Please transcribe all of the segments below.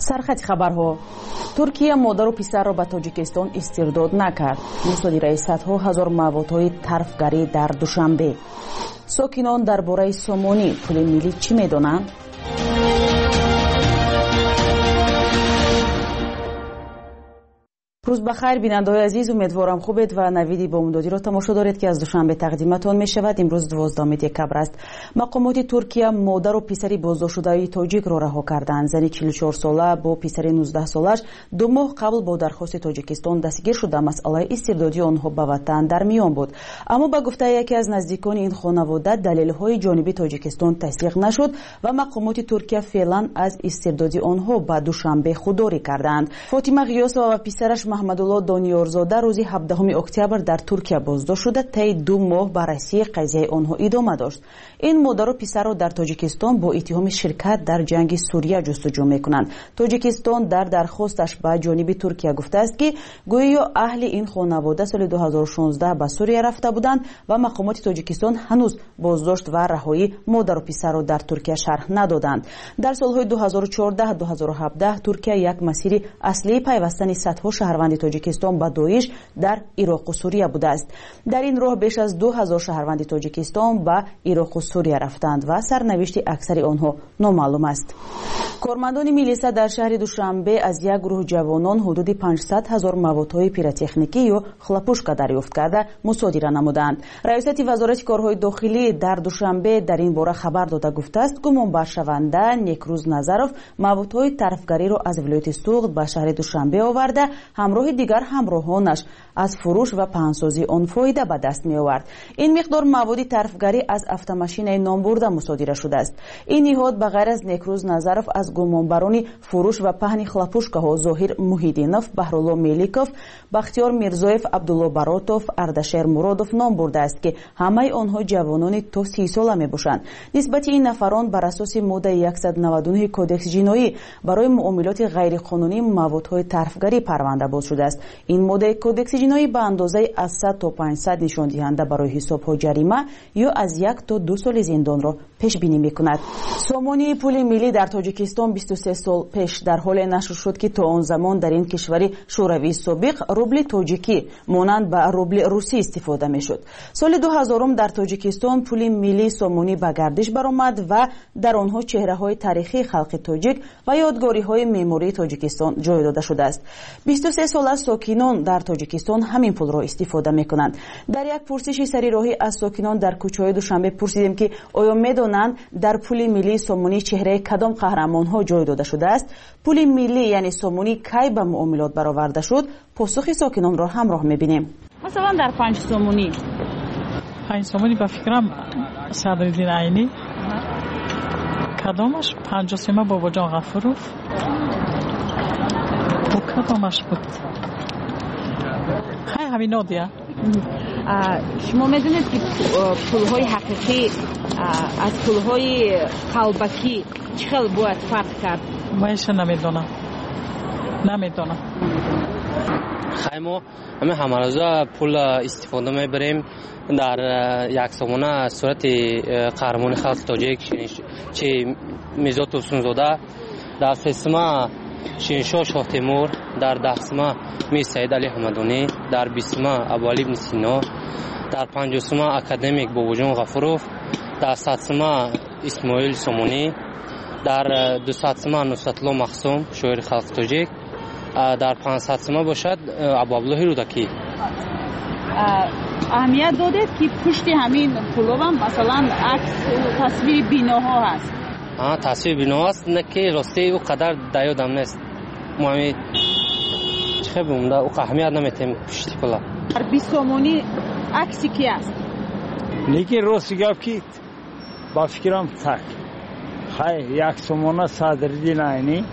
سرخط خبرها. ترکیه مادر و پسر را به تاجیکستان استرداد نکرد. مصادره صدها هزار موادهای طرفگری در دوشنبه. ساکنان درباره سامانی پول ملی چی میدانند؟ روز بخیر بیننده‌های عزیز، امیدوارم خوبید و نویدی با امدادی را تماشا دارید که از دوشنبه تقدیمتان می شود. امروز 12 دکبر است. مقامات ترکیه مادر و پسری بازداشت شده تاجیک را رها کردند. زنی 44 ساله با پسری 19 سالش 2 ماه قبل با درخواست تاجیکستان دستگیر شده مسئله استردادی آنها به وطن در میان بود. اما به گفته یکی از نزدیکان این خانواده دلایل‌های جانبی تاجیکستان تصدیق نشد و مقامات ترکیه فعلا از استردادی آنها به دوشنبه خودداری کردند. فاطمه غیاسова و پسرش محمدالله دانیارزاده روز 17 اکتبر در ترکیه بازداشت شده. طی 2 ماه بررسی قضیه آنها ادامه داشت. این مادر و پسر را در تاجیکستان با اتهام شرکت در جنگ سوریه جستجو میکنند. تاجیکستان در درخواستش به جانب ترکیه گفته است که گویا اهل این خانواده سال 2016 به سوریه رفته بودند و مقامات تاجیکستان هنوز بازداشت و رهایی مادر و پسر را در ترکیه شرح ندادند. در سالهای 2014-2017 ترکیه یک مسیر اصلی پیوستن صدها شهروند تاجیکستان با داعش در عراق و سوریه بوده است. در این راه بیش از 2000 شهروند تاجیکستان به عراق و سوریه رفتند و سرنوشت اکثر آنها نامعلوم است. کارمندان میلیسا در شهر دوشنبه از یک گروه جوانان حدود 500,000 موادهای پیروتکنیکی یا خلاپوشکا دریافت کرده مصادره نمودند. ریاست وزارت کارهای داخلی در دوشنبه در این باره خبر داده گفته است گمانبر شونده نیکروز نظرов موادهای طرفگری را از ولایت سوغد به شهر دوشنبه آورده همراه دیگر همراهانش از فروش و پهنسازی آن فایده به دست می آورد. این مقدار مواد طرفگری از افت نامبرده مصادره شده است. این نهاد به غیر از نیکروز نظرов از گمانبران فروش و پهن خلاپوشکاها ظاهر موحیدینов، بهرالله میلیکov، بختیار میرزایف، عبدالله براتov، اردشیر مرادov نام برده است که همه آنها جوانان تا 30 ساله می باشند. نسبت این نفران بر اساس ماده 199 کدکس جنایی برای معاملات غیر قانونی موادهای طرفگری پرونده باز شده است. این ماده کدکس جنایی به اندازه از 100 تا 500 نشان دهنده برای حساب‌ها جریمه یا از 1 تا 2 سال زندان را پیش بینی می‌کند. سامانی پول ملی در تاجیکستان 23 سال پیش در حال نشر شد که تا آن زمان در این کشور شوروی سابق روبل تاجیکی مانند به روبل روسی استفاده می‌شد. سال 2000 در تاجیکستان پول ملی سامانی به گردش برآمد و در آنها چهره‌های تاریخی خلق تاجیک و یادگاری‌های معماری تاجیکستان جای داده شده است. 23 سال از ساکنان در تاجیکستان همین پول را استفاده می‌کنند. در یک پرسش سریراهی از ساکنان در کوچه‌های دوشنبه پرسیدیم که آیا می‌دانند در پول ملی سامانی چهره کدام قهرمان‌ها جای داده شده است؟ پول ملی یعنی سامانی کی به معاملات برآورده شد؟ پاسخ ساکنان را همراه می‌بینیم. مثلا در 5 سامانی به فکرم صدرالدین عینی کدامش 53 باباجان غفوروف و کدامش بود همینا دیگه. شما میدونید که پولهای حقیقی از پولهای قلبکی چه خیلی باید فرق کرد؟ مایش نمیدونم. ما همه روزا پول استفاده میبریم در یک سامانه صورت قهرمان خلق تاجیک چه میزات حسن‌زاده در سیستما شینشاه شاه تیمور، در دهسما می سید علی حمدانی، در بیسما ابوعلی ابن سینا، در پنجوسما اکادمیک باباجان غفوروف، در صدسما اسماعیل سامانی، در 200سما نصرتالله مخزوم شاعر خلق تاجیک، در 500سما باشد ابوعبدالله رودکی. اهمیت دادید که پشت همین پولو هم مثلا عکس و تصویر بیناها هست. تصویر بنا است نه که راستی او قدر دیادم نیست. ما همی چه بومده او اهمیت نمیتیم پشتی پلا. در 20 سامانی عکسی کی است؟ لیکن راستی گپ کیت با فکرم تک خیلی 1 سامانه صدرالدین عینی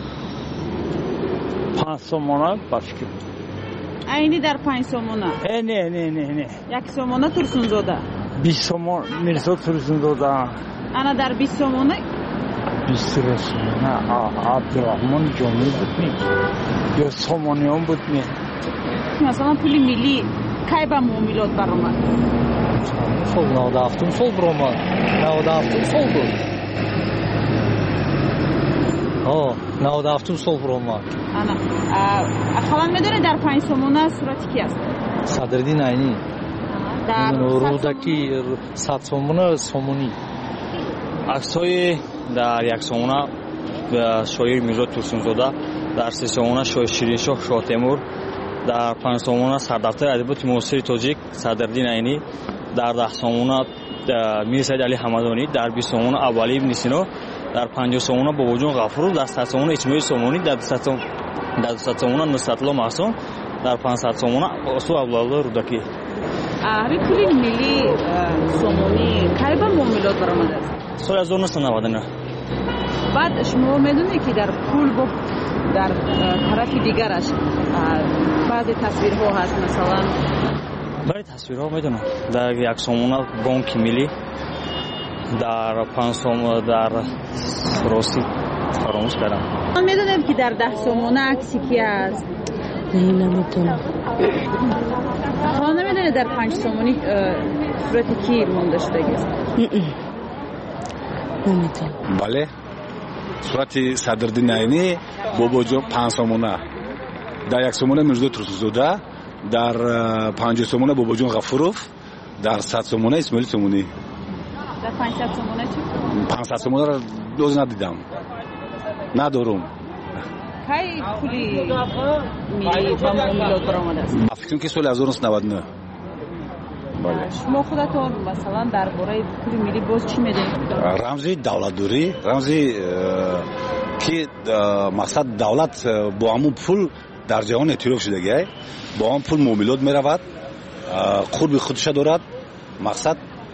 5 سامانه با فکر عینی در 5 سامانه نه 1 سامانه ترسونزاده 20 سامانه میرزا ترسونزاده انا در 20 سامانه 20 سامانه عبدالرحمن جامی بود می یا سامانیان بود می مثلا پول ملی کی به معاملات برآمد؟ سال 97 سال برآمد 97 سال بود ها 97 سال برآمد. خواهان میدونه در 5 سومونه صورت کی است؟ صدرالدین عینی. در رودکی 100 سومونه سومونی. عکس‌های در 1 سومونه شاعر میرزا ترسونزاده، در 3 سومونه شاعر شیرینشاه شاه تیمور، در 5 سومونه سردفتر ادبیات معاصر تاجیک صدرالدین عینی، در 10 سومونه میر سید علی حمدانی، در 20 سومونه ابوعلی ابن سینا، در 50 سومونه باباجان غفورов، در 100 سومونه اسماعیل سومانی، در 200 سومونه نصرتالله محسون، در 500 سومونه اسو عبدالله رودکی. همین پول ملی سومونی کی به معاملات برآمده است؟ سال 1999. بعد شما میدونید که در پول در طرف دیگرش بعضی تصویرها هست، مثلا برای تصویرها میدونم در 1 سومونه بانک ملی، در 5 سومونه در راستی فراموش کردم. من میدونم که در 10 سومونه عکسی کی است؟ نمیدونم. خواهان نمیدونه در 5 سومونی صورت کی مونده شده است؟ نمیدونم. بله صورت صدرالدین عینی باباجان 5 سومونه، در 1 سومونه میرزا ترسونزاده، در 50 سومونه باباجان غفورов، در 100 سومونه اسماعیل سومانی. در 500 سومونه چی؟ 500 سومونه را دوز ندیدم، ندارم. کی پولی ملی با معاملات برآمده است؟ من فکر که سال 1999. بله. شما خودتون مثلا درباره پول ملی باز چی میدونید؟ رمزی دولتداری، رمزی که مقصد دولت با همون پول در جهان اعتراف شده، با همون پول معاملات میرود، قرب خودش دارد. مقصد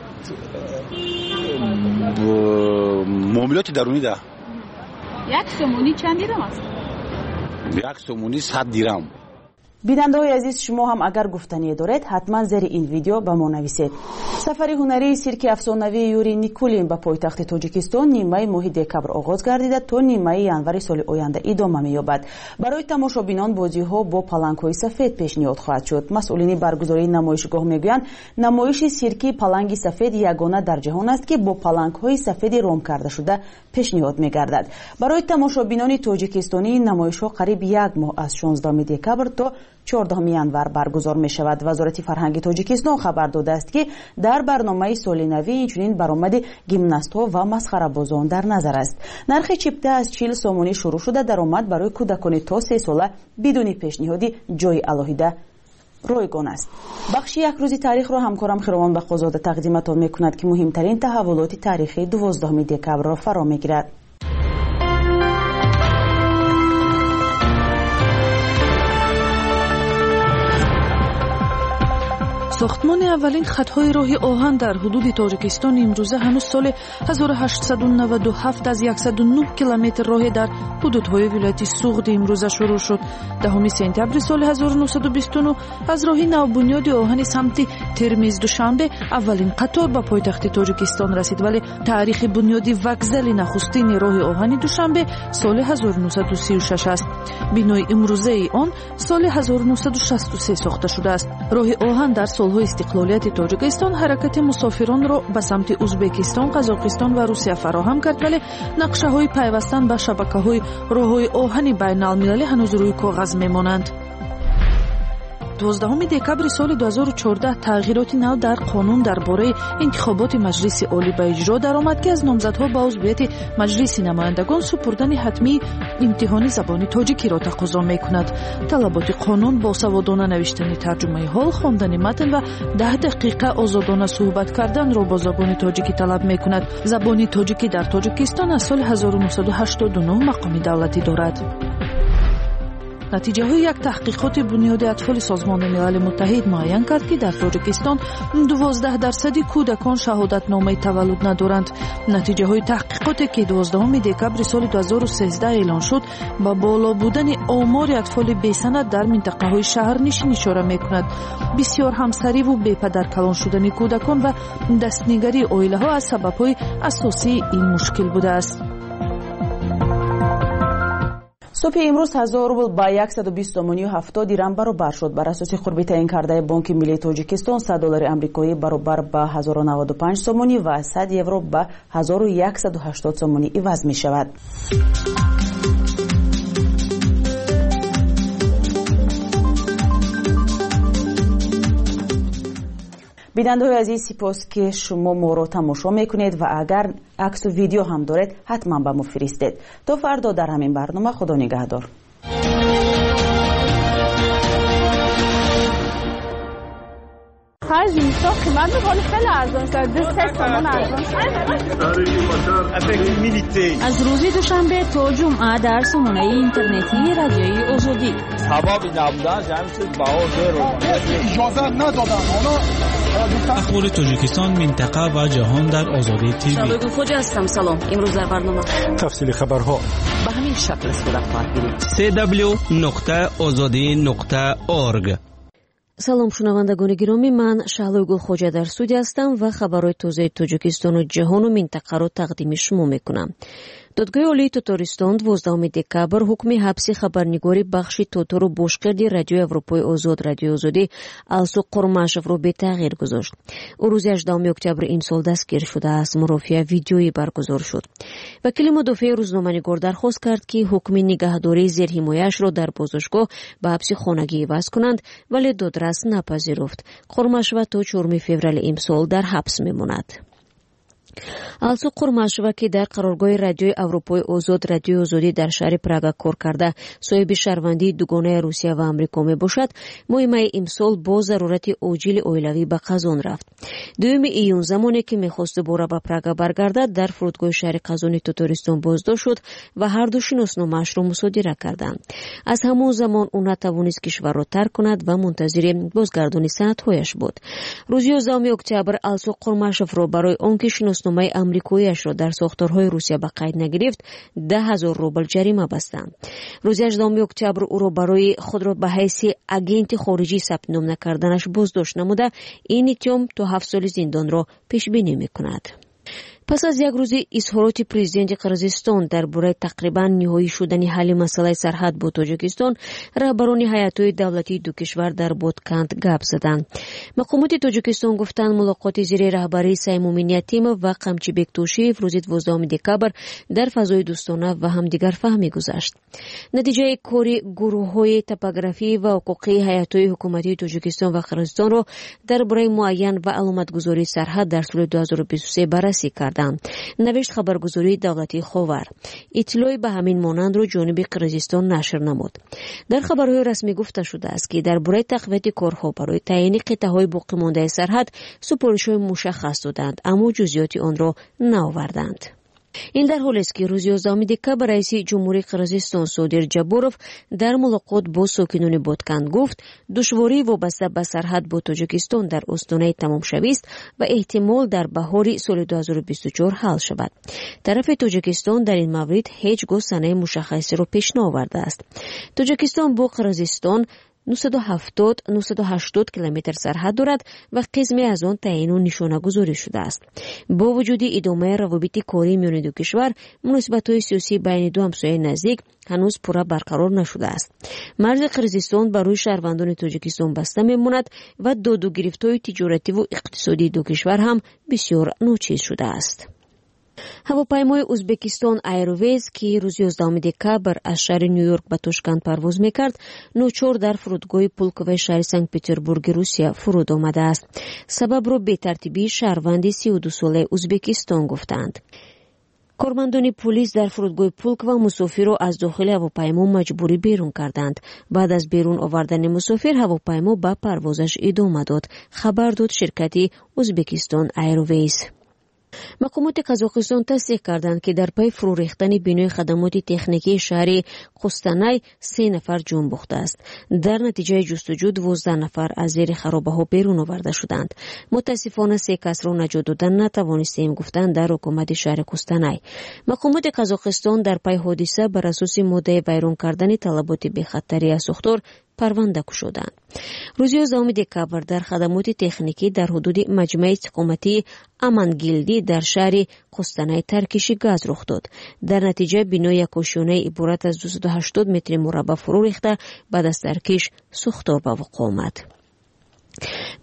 معاملات درونی ده. 1 سومونی چند دیرم است؟ 1 سومونی 100 دیرم. بیننده‌های عزیز، شما هم اگر گفتنی دارید حتما زیر این ویدیو به ما نویسید. سفر هنری سیرک افسانوی یوری نیکولین به پایتخت تاجیکستان نیمه ماه دکبر آغاز گردیده تا نیمه ینور سال آینده ادامه می‌یابد. برای تماشابینان بازی‌ها با پلنگ‌های سفید پیشنهاد خواهد شد. مسئولین برگزاری نمایشگاه میگویند نمایش سیرکی پلنگ سفید یگانه در جهان است که با پلنگ‌های سفید رام کرده شده پیشنهاد می‌گردد. برای تماشابینان تاجیکستانی نمایش‌ها قریب 1 ماه از 16 دکبر تا 14 ینور برگزار می شود. وزارت فرهنگ تاجیکستان خبر داده است که در برنامه سال نوی اینچنین برآمد گیمناست‌ها و مسخره‌بازان در نظر است. نرخ چیپته از 40 سومونی شروع شده، درآمد برای کودکان تا 3 ساله بدون پیشنهادی جای علاهیده رایگان است. بخش یک روزی تاریخ را همکارم خیروان بخشزاده تقدیمتان می‌کند که مهمترین تحولات تاریخی 12 دکبر را فرا می‌گیرد. ساختمان اولین خطهای راه آهن در حدود تاجیکستان امروزه هنوز سال 1897 از 109 کیلومتر راه در حدودهای ولایت سوغد امروزه شروع شد. 10 سپتامبر سال 1929 از راه نوبنیاد آهن سمت ترمیز دوشنبه اولین قطار به پایتخت تاجیکستان رسید، ولی تاریخ بنیاد وکزل نخستین راه آهن دوشنبه سال 1936 است. بنای امروزه آن سال 1963 ساخته شده است. راه آهن در سالهای استقلالیت تاجیکستان حرکت مسافران را به سمت ازبکستان، قزاقستان و روسیه فراهم کرد، ولی نقشه‌های پیوستن به شبکه‌های راه‌های آهن بین‌المللی هنوز روی کاغذ می‌مانند. 12 دکبر سال 2014 تغییرات نو در قانون درباره انتخابات مجلس عالی به اجرا درآمد که از نامزدها به عضویت مجلس نمایندگان سپردن حتمی امتحان زبان تاجیکی را تقاضا می‌کند. طلبات قانون با سوادانه نوشتن ترجمه حال، خواندن متن و 10 دقیقه آزادانه صحبت کردن را با زبان تاجیکی طلب می‌کند. زبان تاجیکی در تاجیکستان از سال 1989 مقام دولتی دارد. نتیجه های یک تحقیقات بنیاد اطفال سازمان ملل متحد معین کرد که در تاجیکستان 12% کودکان شهادتنامه تولد ندارند. نتیجه های تحقیقاتی که 12 دکبر سال 2013 اعلان شد با بالا بودن آمار اطفال بی‌سند در منطقه های شهرنشین اشاره می‌کند. بسیار همسری و بی‌پدر کلان شدن کودکان و دستنگری عائله ها از سبب های اساسی این مشکل بوده است. صبح امروز 1000 روبل با 120.70 دیرم برابر شد. بر اساس خربی تعیین کرده بانک ملی تاجیکستان 100 دلار آمریکایی برابر با 1095 سومونی و 100 یورو با 1180 سومونی عوض می شود. بیننده‌های عزیز سپاس که شما ما رو تماشا میکنید و اگر عکس و ویدیو هم دارید حتما به ما فرستید. تا فردا در همین برنامه. خدا نگهدار. خرج میشه قیمت ولی خیلی ارزان شد. 2 تومان ارزان شد. از روز دوشنبه تا جمعه در سامانه اینترنتی رادیوی آزادی. سبب نبودن جمعیت بها زیر اجازه ندادن. اخبار تاجیکستان، منطقه و جهان در آزادی تیوی. شالوگو خوجا هستم. سلام. امروز در برنامه تفصیل خبرها به همین شکل صورت خواهد گرفت. www.azadi.org. سلام شنوندگان گرامی، من شهلوگل خوجا در استودیو هستم و خبرهای تازه تاجیکستان و جهان و منطقه را تقدیم شما میکنم. دادگاه عالی تاتارستان 12 دکبر حکم حبس خبرنگاری بخش تاتار و باشکردی رادیو اروپای آزاد رادیو آزادی السو قرماشف را به تغییر گذاشت. او روز 18 اکتبر این سال دستگیر شده است. مرافعه ویدیویی برگزار شد. وکیل مدافع روزنامه‌نگار درخواست کرد که حکم نگهداری زیر حمایه‌اش را در بازداشتگاه به حبس خانگی عوض کنند، ولی دادرس نپذیرفت. قرماشف تا 4 فوریه امسال در حبس میماند. السو قرماشوا که در قرارگاه رادیوی اروپای آزاد رادیو آزادی در شهر پراگ کار کرده صاحب شهروندی دوگانه روسیه و آمریکا می باشد، ماه امسال با ضرورت عاجل اویلوی به قزان رفت. 2 ایون زمانی که میخواست باره به پراگ برگردد در فرودگاه شهر قزان تاتارستان بازداشت شد و هر دو شناسنامه‌اش را مصادره کردند. از همان زمان او نتوانست کشور را ترک کند و منتظر بازگردانی سندهایش بود. روز 11 اکتبر السو قرماشف را برای آنکه شناسنامه آمریکایی‌اش را در ساختارهای روسیه به قید نگرفت 10,000 روبل جریمه بستند. روز 18 اکتبر او را برای خود را به حیث اگنت خارجی ثبت نام نکردنش بازداشت نموده این اتهام تا 7 سال زندان را پیش بینی می‌کند. پس از یک روز اظهارات پرزیدنت قرقیزستان درباره تقریبا نهایی شدن حل مسئله سرحد با تاجیکستان، رهبران هیئت‌های دولتی دو کشور در بادکند گپ زدند. مقامات تاجیکستان گفتند ملاقات زیر رهبری سیمومین یتیم و قمچی بکتوشیف روز 12 دکبر در فضای دوستانه و همدیگر فهمی گذشت. نتیجه کاری گروه‌های توپوگرافی و حقوقی هیئت‌های حکومتی تاجیکستان و قرقیزستان را درباره معین و علامتگذاری سرحد در سال 2023 بررسی کرد. نوشت خبرگزاری دولتی خاور. اطلاعی به همین مانند را جانب قرقیزستان نشر نمود. در خبرهای رسمی گفته شده است که درباره تقویت کارها برای تعیین قطعه‌های باقی مانده سرحد سفارش‌های مشخص دادند، اما جزئیات آن را نآوردند. این در حالی است که روز 11 دکبر رئیس جمهوری قرقیزستان صادر جابوروف در ملاقات با ساکنان بادکند گفت دشواری وابسته به سرحد با تاجیکستان در استانه تمام شوی است و احتمال در بهار سال 2024 حل شود. طرف تاجیکستان در این مورد هیچ گونه مشخصی را پیش نآورده است. تاجیکستان با قرقیزستان 980 کیلومتر سرحد دارد و قسمی از آن تعیین و نشانه گذاری شده است. با وجود ادامه روابط کاری میان دو کشور، مناسبت‌های سیاسی بین دو همسایه نزدیک هنوز پورا برقرار نشده است. مرز قرقیزستان بر روی شهروندان تاجیکستان بسته میماند و دو گرفت‌های تجارتی و اقتصادی دو کشور هم بسیار ناچیز شده است. هواپیمای ازبکستان ایرویز که روز 11 دکبر از شهر نیویورک به تاشکند پرواز میکرد، ناچار در فرودگاه پولکوی شهر سنت پترزبورگ روسیه فرود آمده است. سبب را به ترتیبی شهروند 32 ساله ازبکستان گفتند. کارمندان پلیس در فرودگاه پولک و مسافر را از داخل هواپیما مجبوری بیرون کردند. بعد از بیرون آوردن مسافر، هواپیما به پروازش ادامه داد. خبر داد شرکت ازبکستان ایرویز. مقامات قزاقستان تصدیق کردند که در پی فرو ریختن بینای خدمات تکنیکی شهر قوستانای 3 نفر جان باخته است. در نتیجه جستجو 12 نفر از زیر خرابه‌ها بیرون آورده شدند. متاسفانه 3 کس را نجات دادن نتوانستیم، گفتند در حکومت شهر قوستانای. مقامات قزاقستان در پی حادثه بر اساس ماده ویران کردن طلبات بی‌خطری از ساختار پرونده گشودند. روز 11 دکبر در خدمات تکنیکی در حدود مجمع استقامتی امانگیلدی در شهر قوستانای ترکش گاز رخ داد. در نتیجه بینای یکاشانه عبارت از 280 متر مربع فرو ریخته، بعد از ترکش سوختار به وقوع آمد.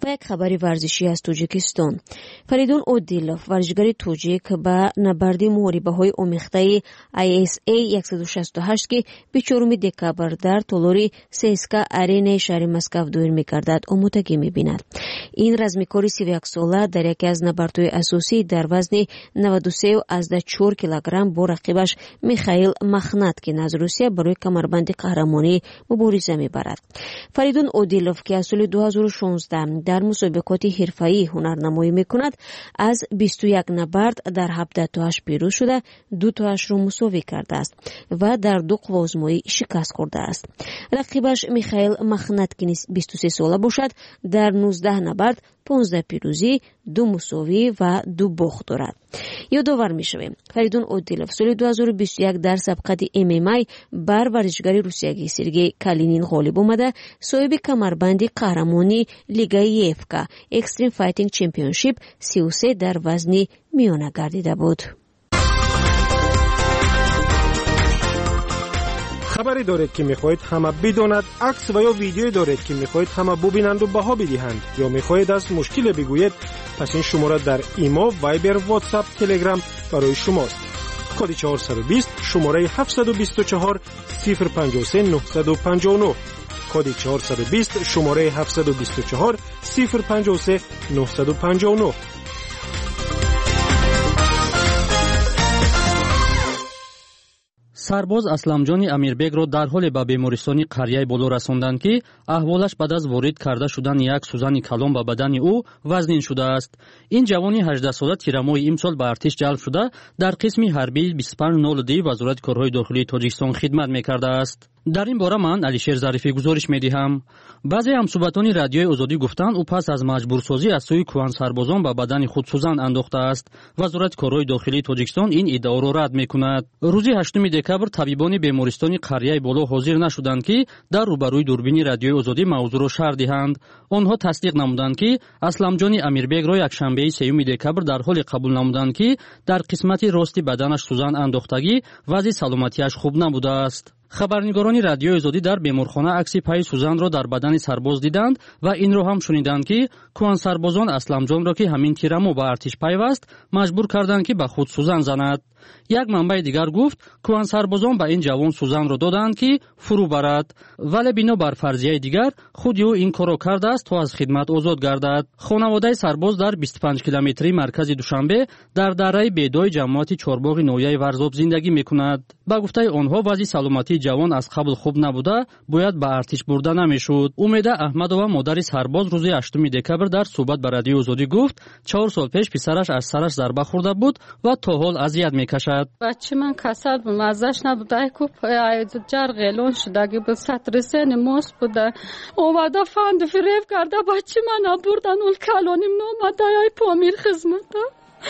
و یک خبری ورزشی از توجیکستان. فریدون اودیلوف ورزشکار توجیک با نبرد محاربه‌های آمیخته ISA 168 که 24 دکامبر در تالاری سیسکا آرینای شهر مسکو دایر می‌گردد آمادگی می‌بیند. این رزمیکار 31 ساله در یکی از نبردهای اساسی در وزن 93.4 کیلوگرم با رقیبش میخائیل مخناتکین از روسیه برای کمربند قهرمانی مبارزه می‌برد. فریدون اودیلوف که از سال 2016 در مسابقات حرفه‌ای هنرنمایی می‌کند از 21 نبرد در 17 تاش پیروز شده 2 تاش را مساوی کرده است و در 2 قوازمایی شکست خورده است. رقیبش میخائیل مخناتکین 23 ساله باشد در 19 نبرد 15 پیروزی 2 مساوی و 2 باخت دارد. یادآور می‌شویم فریدون اودیلوف سال 2021 در سابقه MMA بر ورزشکار روسیایی سرگئی کالینین غالب آمده صاحب کمربند قهرمانی لیگای FK اکستریم فایتینگ چمپیونشیپ 33 در وزن میانه گردیده بود. خبری دارید که میخواهید همه بداند، عکس و یا ویدیویی دارید که میخواهید همه ببینند و بها بدهند یا میخواهید از مشکل بگویید، پس این شماره در ایما، وایبر، واتساپ، تلگرام برای شماست. کد 420 شماره 724 053 959 کد 420 شماره 724 053 959. سرباز اسلامجان امیربگро дар ҳоле ба бемористони қарияи боло расонданд ки аҳволаш баъд аз ворид карда шудани як сӯзани калон ба бадани ӯ вазнин шудааст. ин ҷавони 18 сола тирамоҳи имсол ба артиш ҷалб шуда дар қисми ҳарбии 2502 вазорати корҳои дохилии тоҷикистон хидмат мекардааст. дар ин бора ман алишер зарифӣ гузориш медиҳам. баъзе ҳамсуҳбатони радиои озодӣ гуфтанд ӯ пас аз маҷбурсозӣ аз сӯи кӯҳансарбозон ба бадани худ сӯзан андохтааст. вазорати корҳои дохилии тоҷикистон ин иддаоро рад мекунад. рӯзи 8 декабр табибони бемористони қарияи боло ҳозир нашуданд ки дар рӯбарӯи дурбини радиои озодӣ мавзӯъро шарҳ диҳанд. онҳо тасдиқ намуданд ки асламҷони амирбегро якшанбеи 3 декабр дар ҳоле қабул намуданд ки дар қисмати рости баданаш сӯзан андохтагӣ вазъи саломатиаш хуб набудааст. хабарнигорони радиои озодӣ дар беморхона акси пайи сӯзанро дар бадани сарбоз диданд ва инро ҳам шуниданд ки кӯҳансарбозон асламҷонро ки ҳамин тирамо ба артиш пайваст маҷбур карданд ки ба худ сӯзан занад. як манбаи дигар гуфт кӯҳансарбозон ба ин ҷавон сӯзанро доданд ки фурӯ барад, вале бино бар фарзияи дигар худи ӯ ин корро кардааст то аз хидмат озод гардад. хонаводаи сарбоз дар 25 километрии маркази душанбе дар дарраи бедои ҷамоати чорбоғи ноҳияи варзоб зиндагӣ мекунад. ба гуфтаи онҳо вазъи саломатии ҷавон аз қабл хуб набуда бояд ба артиш бурда намешуд. умеда аҳмадова модари сарбоз рӯзи 8 декабр дар суҳбат ба радиои озодӣ гуфт 4 сол пеш писараш аз сараш зарба хӯрда буд ва то ҳол азият мекашад. بچه من کسل بود مزش نبود ایکو جرق اعلان شدگی بود سطر سن ماس بوده اومده فند فریب کرده بچه من بردن اول کلانیم نامده ای پامیر خزمته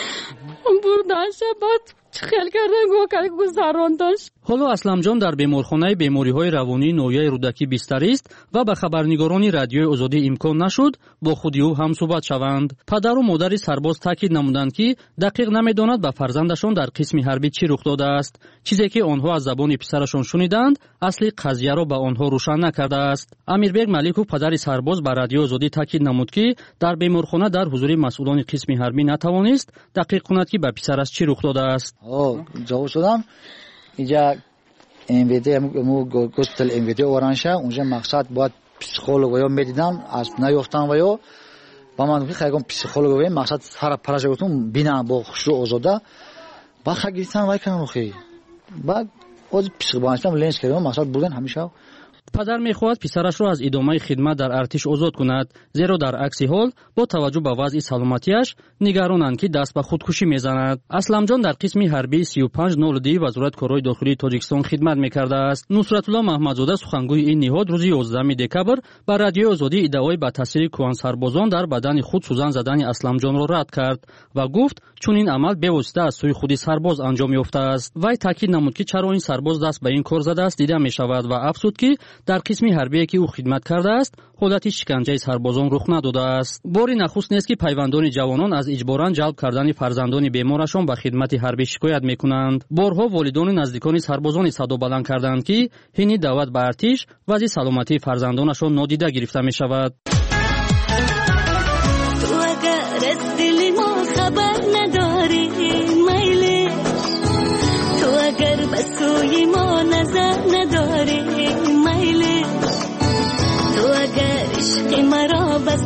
بردن شبت خیل کردن گذراندنش. ҳоло асламҷон дар беморхонаи бемориҳои равонии ноҳияи рӯдакӣ бистарист ва ба хабарнигорони радиои озодӣ имкон нашуд бо худи ӯ ҳамсуҳбат шаванд. падару модари сарбоз таъкид намуданд ки дақиқ намедонад ба фарзандашон дар қисми ҳарбӣ чӣ рух додааст. чизе ки онҳо аз забони писарашон шуниданд асли қазияро ба онҳо рӯшан накардааст. амирбег маликов падари сарбоз ба радиои озодӣ таъкид намуд ки дар беморхона дар ҳузури масъулони қисми ҳарбӣ натавонист дақиқ кунад ки ба писараш чӣ рух додааст. ҷавоб шудам اینجا MVD госпитал MVD оранша اونجا مقصد باید پسیخولوگ و یا میدیدن از نیافتن و یا با من که خیلی پسیخولوگ و مقصد سر پروژه‌تون بینن با خشوع آزاده با خگیرتن وای کنن خی بعد از پسیخبانشتن لنز کردن مقصد بودن همیشه. падар мехоҳад писарашро аз идомаи хидмат дар артиш озод кунад, зеро дар акси ҳол бо таваҷҷӯҳ ба вазъи саломатиаш нигаронанд ки даст ба худкушӣ мезанад. асламҷон дар қисми ҳарбии 3502 вазорати корҳои дохилии тоҷикистон хидмат мекардааст. нусратулло маҳмадзода сухангӯи ин ниҳод рӯзи 11 декабр ба радиои озодӣ иддаои ба таъсири кӯҳансарбозон дар бадани худ сӯзан задани асламҷонро рад кард ва гуфт чунин амал бевосита аз сӯи худи сарбоз анҷом ёфтааст. вай таъкид намуд ки чаро ин сарбоз даст ба ин кор задааст дида мешавад ва афзуд ки дар қисми ҳарбие ки ӯ хидмат кардааст ҳолати шиканҷаи сарбозон рух надодааст. бори нахуст нест ки пайвандони ҷавонон аз иҷборан ҷалб кардани фарзандони беморашон ба хидмати ҳарбӣ шикоят мекунанд. борҳо волидони наздикони сарбозони садо баланд карданд ки ҳини даъват ба артиш вазъи саломатии фарзандонашон нодида гирифта мешавад.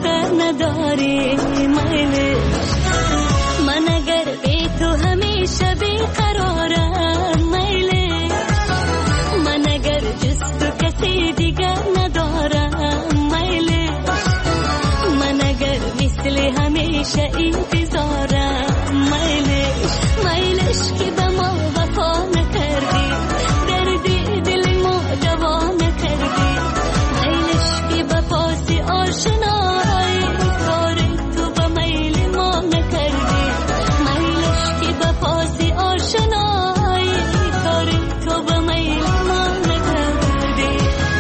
بستر نداری میلش من اگر بی تو همیشه بیقرارم میلش من اگر جز تو کسی دیگر ندارم میلش من اگر مثل همیشه انتظارم میلش میلش که به ما وفا نکردی دردی دل ما دوا نکردی میلش که به پاس آشنایی کار تو به میل ما نکردی میلش که به پاس آشنایی کار تو به میل ما نکردی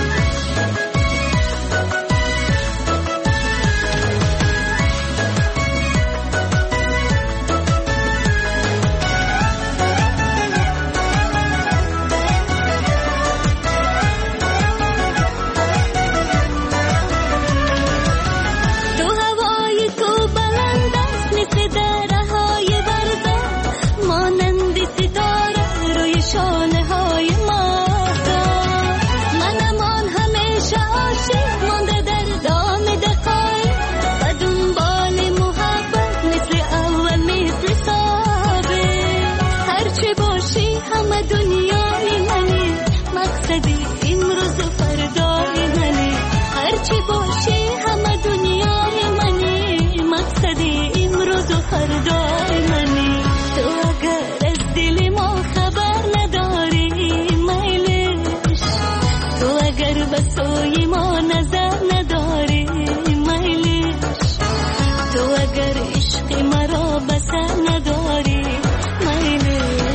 تو هوای تو بلند است مثل درهای برزه مانند ستاره روی شانه های ماهتاب منمان همیشه عاشق مانده در دام دقایق و دنبال محبت مثل اول مثل ثابت هرچه باشی همه دنیای منی مقصدی امروز و فردای منی هرچی باشی همه دنیای منی مقصدی امروز و فردای منی تو اگر از دل ما خبر نداری میلش تو اگر به سوی ما نظر نداری میلش تو اگر عشق مرا به سر نداری میلش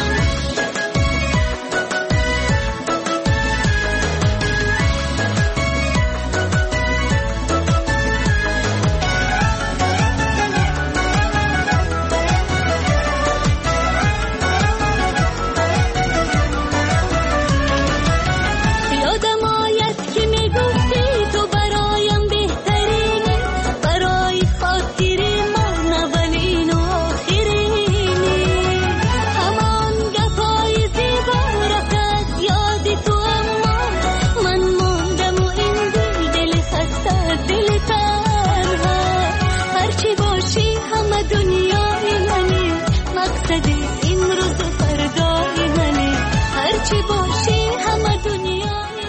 یادم آید که میگفتی تو برایم بهترینی برای خاطر من اولین و آخرینی همان گپای زیبا رفت از یاد تو اما من ماندم و این دل خسته دل تنها هرچی باشی همه دنیای منی مقصدی امروز و فردای منی هرچی باشی همه دنیای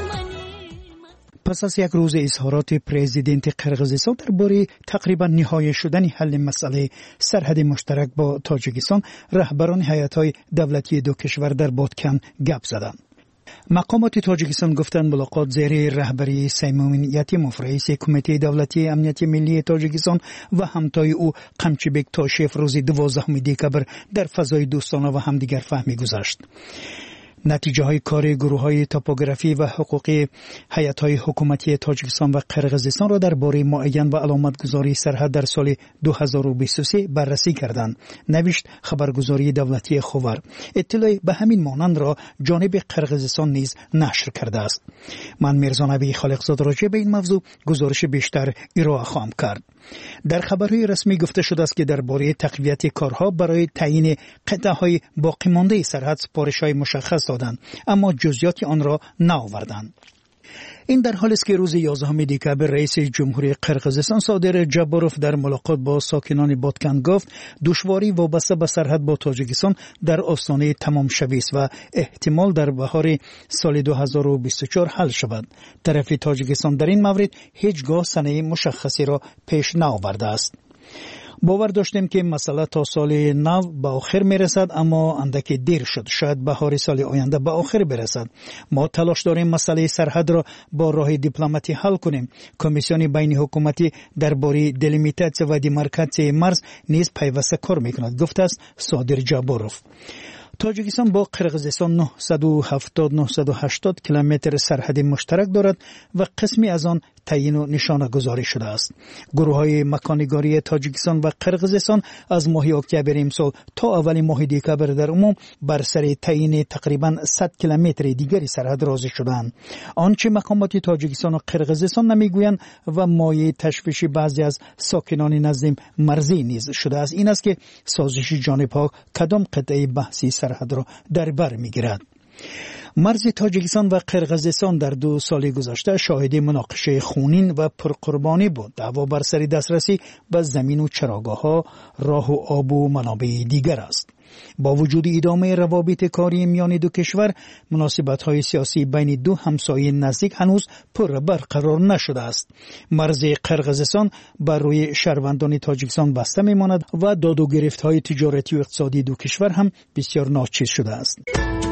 پس از یک روز اظهارات پرزیدنت قرقیزستان درباره تقریبا نهایی شدن حل مسئله سرحد مشترک با تاجیکستان رهبران هیئت‌های دولتی دو کشور در بادکن گپ زدند. مقامات تاجیکستان گفتند ملاقات زیر رهبری سیمون یتیموف رئیس کمیته دولتی امنیت ملی تاجیکستان و همتای او قمچیبک تاشیف روز 12 دکبر در فضای دوستانه و همدیگر فهمی گذشت. نتیجه های کار گروه های توپوگرافی و حقوقی هیئت های حکومتی تاجیکستان و قرقیزستان را درباره معین و علامت گذاری سرحد در سال 2023 بررسی کردند. نوشت خبرگزاری دولتی خبر. اطلاع به همین مانند را جانب قرقیزستان نیز نشر کرده است. من میرزا نبی خالقزاد راجع به این موضوع گزارش بیشتر ارائه خواهم کرد. در خبرهای رسمی گفته شده است که درباره تقویت کارها برای تعیین قطعه‌های باقی مانده سرحد سپارش‌های مشخص دادند، اما جزئیات آن را نآوردند. این در حالی است که روز 11 دکبر رئیس جمهوری قرقیزستان صادر جابروف در ملاقات با ساکنان بادکن گفت دشواری وابسته به سرحد با تاجیکستان در آستانه تمام شوی است و احتمال در بهار سال 2024 حل شود. طرف تاجیکستان در این مورد هیچگاه سنه مشخصی را پیش نآورده است. باور داشتیم که مسئله تا سال نو به آخر میرسد، اما اندکی دیر شد. شاید بهار سال آینده به آخر برسد. ما تلاش داریم مسئله سرحد را با راه دیپلماتی حل کنیم. کمیسیون بین حکومتی درباره دلیمیتاسیا و دیمارکاسیای مرز نیز پیوسته کار میکند، گفته است صادر جابروف. تاجیکستان با قرقیزستان 970-980 کیلومتر سرحد مشترک دارد و قسمی از آن تعیین و نشانه گذاری شده است. گروه های مکانیگاری تاجیکستان و قرقیزستان از ماه اکتبر امسال تا اول ماه دکبر در عموم بر سر تعیین تقریبا 100 کیلومتر دیگری سرحد راضی شدند. آنچه مقامات تاجیکستان و قرقیزستان نمیگویند و مایه تشویش بعضی از ساکنان نزد مرزی نیز شده است این است که سازش جانب‌ها کدام قطعه بحثی سرحد را در بر میگیرد. مرز تاجیکستان و قرقیزستان در 2 سال گذشته شاهد مناقشه خونین و پرقربانی بود. دعوا بر سر دسترسی به زمین و چراگاه‌ها، راه و آب و منابع دیگر است. با وجود ادامه روابط کاری میان دو کشور، مناسبت‌های سیاسی بین دو همسایه نزدیک هنوز پر برقرار نشده است. مرز قرقیزستان بر روی شهروندان تاجیکستان بسته میماند و داد و گرفت‌های تجارتی و اقتصادی دو کشور هم بسیار ناچیز شده است.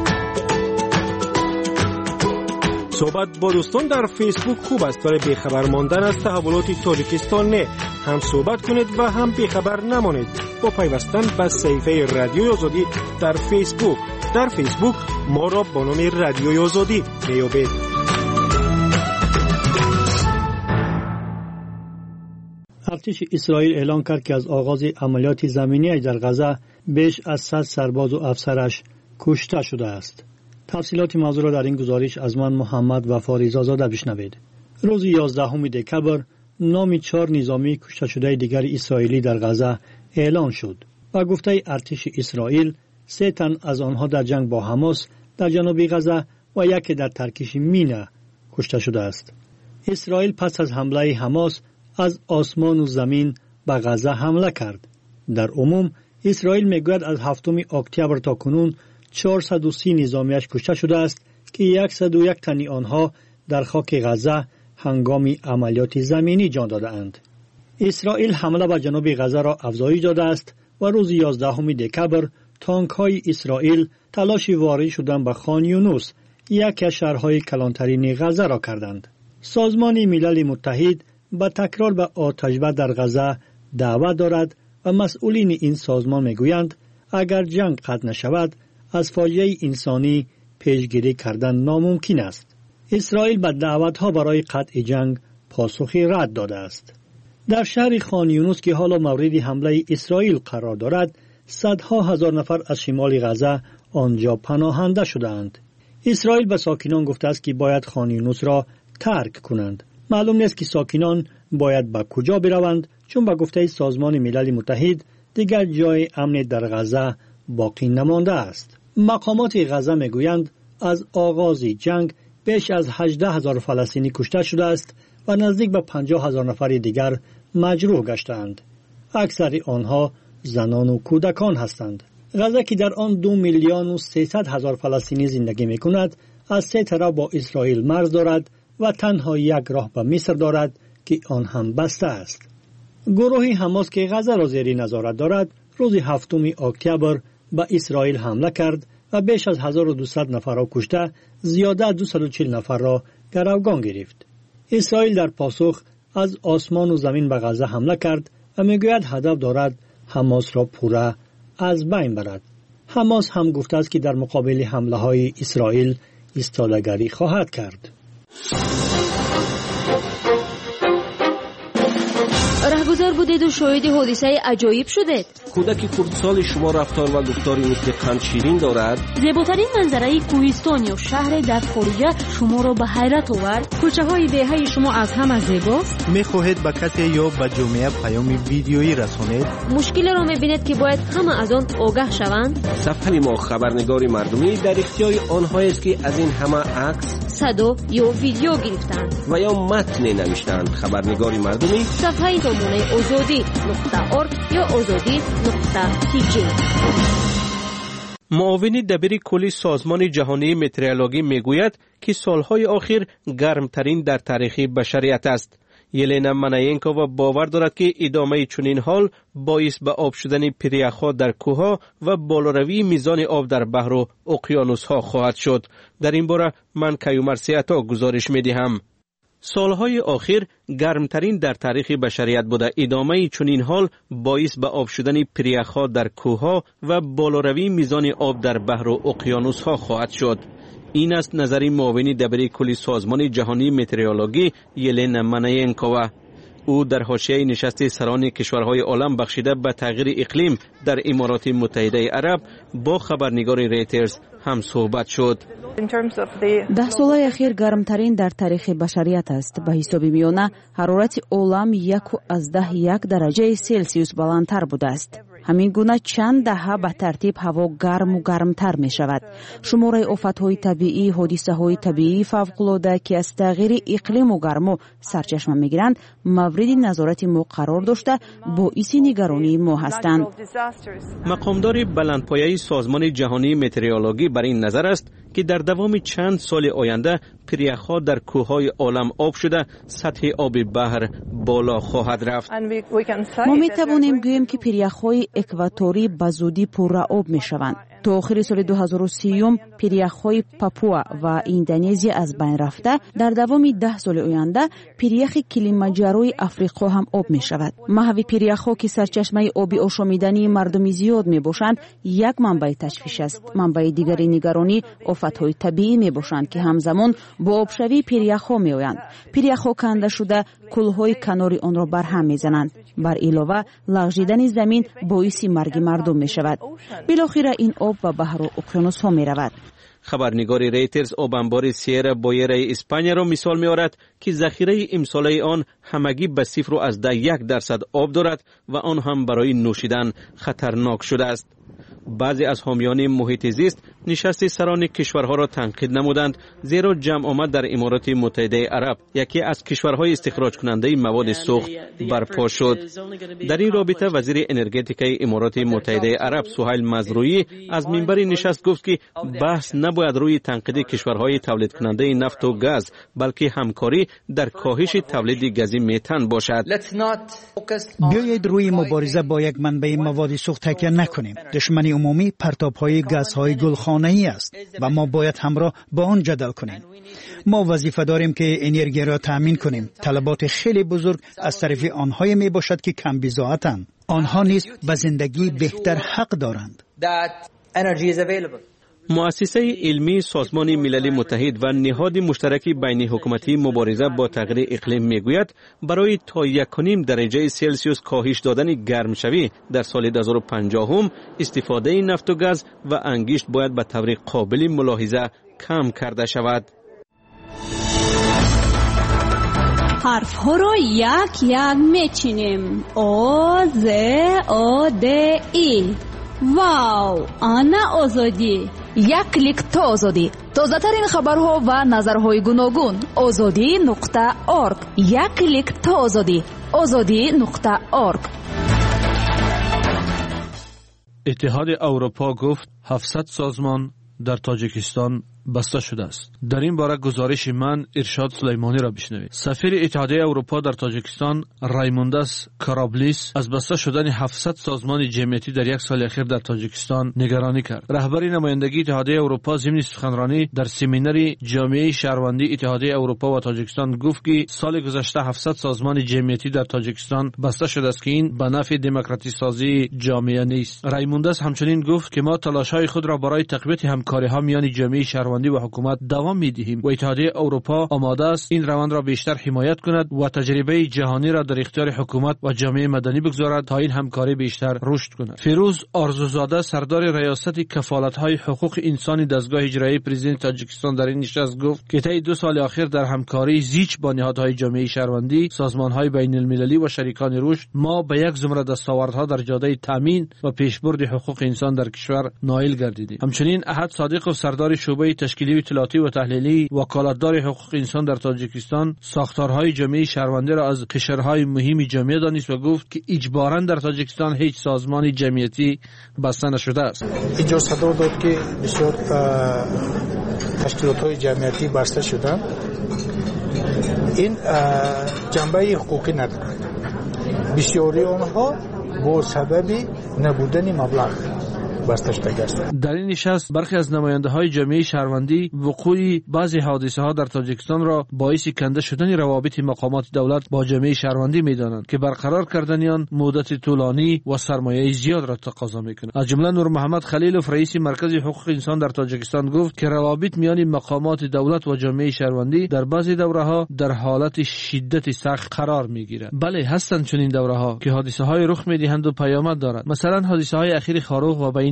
صحبت با دوستان در فیسبوک خوب است، برای بیخبر ماندن از تحولات تاجیکستان نه. هم صحبت کنید و هم بیخبر نمانید با پیوستن به صفحه رادیوی آزادی در فیسبوک. در فیسبوک ما را با نام رادیوی آزادی میابید. ارتش اسرائیل اعلام کرد که از آغاز عملیات زمینی در غزه بیش از 100 سرباز و افسرش کشته شده است. تفصیلات موضوع را در این گزارش از من محمد وفاریزاده بشنوید. روز 11 دکبر نام 4 نظامی کشته شده دیگر اسرائیلی در غزه اعلان شد. با گفته ارتش اسرائیل 3 تن از آنها در جنگ با حماس در جنوب غزه و 1 در ترکیش مینه کشته شده است. اسرائیل پس از حمله حماس از آسمان و زمین به غزه حمله کرد. در عموم اسرائیل میگوید از 7 اکتبر تا کنون 430 نظامیش کشته شده است که 101 تن آنها در خاک غزه هنگام عملیات زمینی جان دادند. اسرائیل حمله به جنوب غزه را افزایش داده است و روز 11 دکبر تانک‌های اسرائیل تلاش وارد شدن به خان یونس، یکی از شهرهای کلانترین غزه را کردند. سازمان ملل متحد با تکرار به آتش‌بس در غزه دعوت دارد و مسئولین این سازمان میگویند اگر جنگ قطع نشود از فاجعه انسانی پیشگیری کردن ناممکن است. اسرائیل به دعوت‌ها برای قطع جنگ پاسخی رد داده است. در شهر خان یونس که حالا مورد حمله اسرائیل قرار دارد، صدها هزار نفر از شمال غزه آنجا پناهنده شدند. اسرائیل به ساکنان گفته است که باید خان یونس را ترک کنند. معلوم نیست که ساکنان باید به کجا بروند، چون به گفته سازمان ملل متحد دیگر جای امن در غزه باقی نمانده است. مقامات غزه میگویند از آغاز جنگ بیش از 18,000 فلسطینی کشته شده است و نزدیک به 50,000 نفر دیگر مجروح گشتند. اکثر آنها زنان و کودکان هستند. غزه که در آن 2,300,000 فلسطینی زندگی میکند، از 3 طرف با اسرائیل مرز دارد و تنها 1 راه به مصر دارد که آن هم بسته است. گروه حماس که غزه را زیر نظارت دارد، روز 7 اکتبر به اسرائیل حمله کرد و بیش از 1200 نفر را کشته، زیاده 240 نفر را گروگان گرفت. اسرائیل در پاسخ از آسمان و زمین به غزه حمله کرد و میگوید هدف دارد حماس را پورا از بین برد. حماس هم گفته است که در مقابل حمله های اسرائیل ایستادگی خواهد کرد. رهگذر بودید و شاهد حادثه عجایب شدید. کودک خردسال شما رفتار و گفتاری مثل قند شیرین دارد. زیباترین منظره کوهستان یا شهر در خارجه شما را به حیرت آورد. کوچه های دهه شما از همه زیباست. میخواهید به کسی یا به جامعه پیام ویدیویی رسانید. مشکل را میبینید که باید همه از آن آگاه شوند. صفحه ما خبرنگاری مردمی در اختیار آنهایی است که از این همه عکس، صدا یا ویدیو گرفتند و یا متن نوشتند. خبرنگاری مردمی صفحه نمونه azadi.org یا azadi.tk. معاون دبیر کلی سازمان جهانی مترولوژی میگوید که سالهای اخیر گرمترین در تاریخ بشریت است. یلینا مناینکووا باور دارد که ادامه چنین حال باعث به آب شدن پریخ‌ها در کوه‌ها و بالاروی میزان آب در بحر و اقیانوس‌ها خواهد شد. در این باره من کیومر سیاتا گزارش می‌دهم. سالهای اخیر گرمترین در تاریخ بشریت بوده. ادامه چنین حال باعث به آب شدن پریخ‌ها در کوه‌ها و بالاروی میزان آب در بحر و اقیانوس‌ها خواهد شد. این است نظر معاون دبیر کلی سازمان جهانی مترولوژی یلینا مناینکووا. او در حاشیه نشست سران کشورهای عالم بخشیده به تغییر اقلیم در امارات متحده عرب با خبرنگار ریترز هم صحبت شد. 10 سال اخیر گرمترین در تاریخ بشریت است. به حساب میانه حرارت عالم 1.1 درجه سلسیوس بلندتر بوده است. همین گونه چند دهه به ترتیب هوا گرم و گرمتر می شود. شماره آفت‌های طبیعی، حادثه‌های طبیعی فوق‌العاده که از تغییر اقلیم و گرما سرچشمه می‌گیرند مورد نظارت ما قرار داشته باعث نگرانی ما هستند. مقامدار بلندپایه سازمان جهانی مترولوژی بر این نظر است که در دوام چند سال آینده پریخ‌ها در کوههای عالم آب شده سطح آب بحر بالا خواهد رفت. ما می‌توانیم گوییم که پریخ‌های اکواتوری به زودی پر آب می‌شوند. تا آخر سال 2030 پریخ‌های پاپوا و اندونزی از بین رفته در دوام 10 سال آینده پریخ کلیمانجاروی افریقا هم آب می‌شود. محو پریخ‌ها که سرچشمه آبی آشامیدنی مردم زیاد می‌باشند یک منبع تشویش است. منبع دیگری نگرانی آفت‌های طبیعی می‌باشند که همزمان با آبشوی پریخ‌ها می‌آیند. پریخ‌ها کنده شده کل‌های کنار آن را برهم می‌زنند. بر علاوه لغزیدن زمین باعث مرگ مردم می‌شود. بالاخره این آب و بحر و اقیانوس ها می رود. خبرنگار ریترز آب انبار سیرا بویره اسپانیا را مثال می آورد که ذخیره امساله آن همگی به 0.1% آب دارد و آن هم برای نوشیدن خطرناک شده است. بعضی از حامیان محیط زیست نشست سران کشورها را تنقید نمودند زیرا جمع آمد در امارات متحده عرب یکی از کشورهای استخراج کننده مواد سوخت برپا شد. در این رابطه وزیر انرژتیک امارات متحده عرب سهیل مزروعی از منبر نشست گفت که بحث نباید روی تنقید کشورهای تولید کننده نفت و گاز بلکه همکاری در کاهش تولید گاز متن باشد. بیایید روی مبارزه با یک منبع مواد سوخت تکیه نکنیم. دشمن عمومی پرتاب‌های گازهای گلخانه‌ای است و ما باید همراه با آن جدل کنیم. ما وظیفه داریم که انرژی را تامین کنیم. طلبات خیلی بزرگ از طرف آنها می باشد که کم بضاعتند. آنها نیز به زندگی بهتر حق دارند. مؤسسه علمی سازمان ملل متحد و نهاد مشترک بین حکومتی مبارزه با تغییر اقلیم میگوید برای تا 1.5 درجه سلسیوس کاهش دادن گرمشوی در سال 2050 استفاده نفت و گاز و انگشت باید به طور قابل ملاحظه کم کرده شود. حرف ها را یک میچینیم. او ز او د ای. واو، آنا آزادی. یک کلیک تا آزادی. تازه ترین خبرها و نظرهای گوناگون. azadi.org. یک کلیک تا آزادی. azadi.org. اتحاد اروپا گفت 700 سازمان در تاجیکستان بسته شده است. در این باره گزارش من ارشاد سلیمانی را بشنوید. سفیر اتحادیه اروپا در تاجیکستان رایمونداس کارابلیس از بسته شدن 700 سازمان جمعیتی در یک سال اخیر در تاجیکستان نگرانی کرد. رهبر نمایندگی اتحادیه اروپا ضمن سخنرانی در سمینار جامعه شهروندی اتحادیه اروپا و تاجیکستان گفت که سال گذشته 700 سازمان جمعیتی در تاجیکستان بسته شده است که این به نفع دموکراسی سازی جامعه نیست. رایمونداس همچنین گفت که ما تلاش‌های خود را برای تقویت همکاری‌ها میان جامعه شهروندی و حکومت دوام می‌دهیم و اتحادیه اروپا آماده است این روند را بیشتر حمایت کند و تجربه جهانی را در اختیار حکومت و جامعه مدنی بگذارد تا این همکاری بیشتر رشد کند. فیروز آرزوزاده سردار ریاست کفالت‌های حقوق انسانی دستگاه اجرایی پرزیدنت تاجیکستان در این نشست گفت که طی 2 سال اخیر در همکاری زیچ با نهادهای جامعه شهروندی، سازمان‌های بین‌المللی و شریکان رشد ما به یک زمره دستاوردها در جاده تامین و پیشبرد حقوق انسان در کشور نائل گردیدیم. همچنین احد صادقov سردار شعبه تشکیلی اطلاعاتی و تحلیلی وکالتدار حقوق انسان در تاجیکستان ساختارهای جامعه شهروندی را از قشرهای مهم جامعه دانست و گفت که اجباراً در تاجیکستان هیچ سازمان جمعیتی بسته نشده است. اینجا صدور داد که بسیار تشکیلات‌های جمعیتی بسته شدند. این جنبه حقوقی ندارد. بسیاری آنها با سبب نبودن مبلغ در این نشست برخی از نماینده‌های جامعه شهروندی وقوع بعضی حادثه‌ها در تاجیکستان را باعث کنده شدن روابط مقامات دولت با جامعه شهروندی می‌دانند که برقرار کردن آن مدت طولانی و سرمایه زیاد را تقاضا می‌کند. از جمله نور محمد خلیلوف رئیس مرکز حقوق انسان در تاجیکستان گفت که روابط میان مقامات دولت و جامعه شهروندی در بعضی دوره‌ها در حالت شدت سخت قرار می‌گیرد. بله هستند چنین دوره‌ها که حادثه‌های رخ می‌دهند و پیامد دارند. مثلا حادثه‌های اخیر خاروق و بین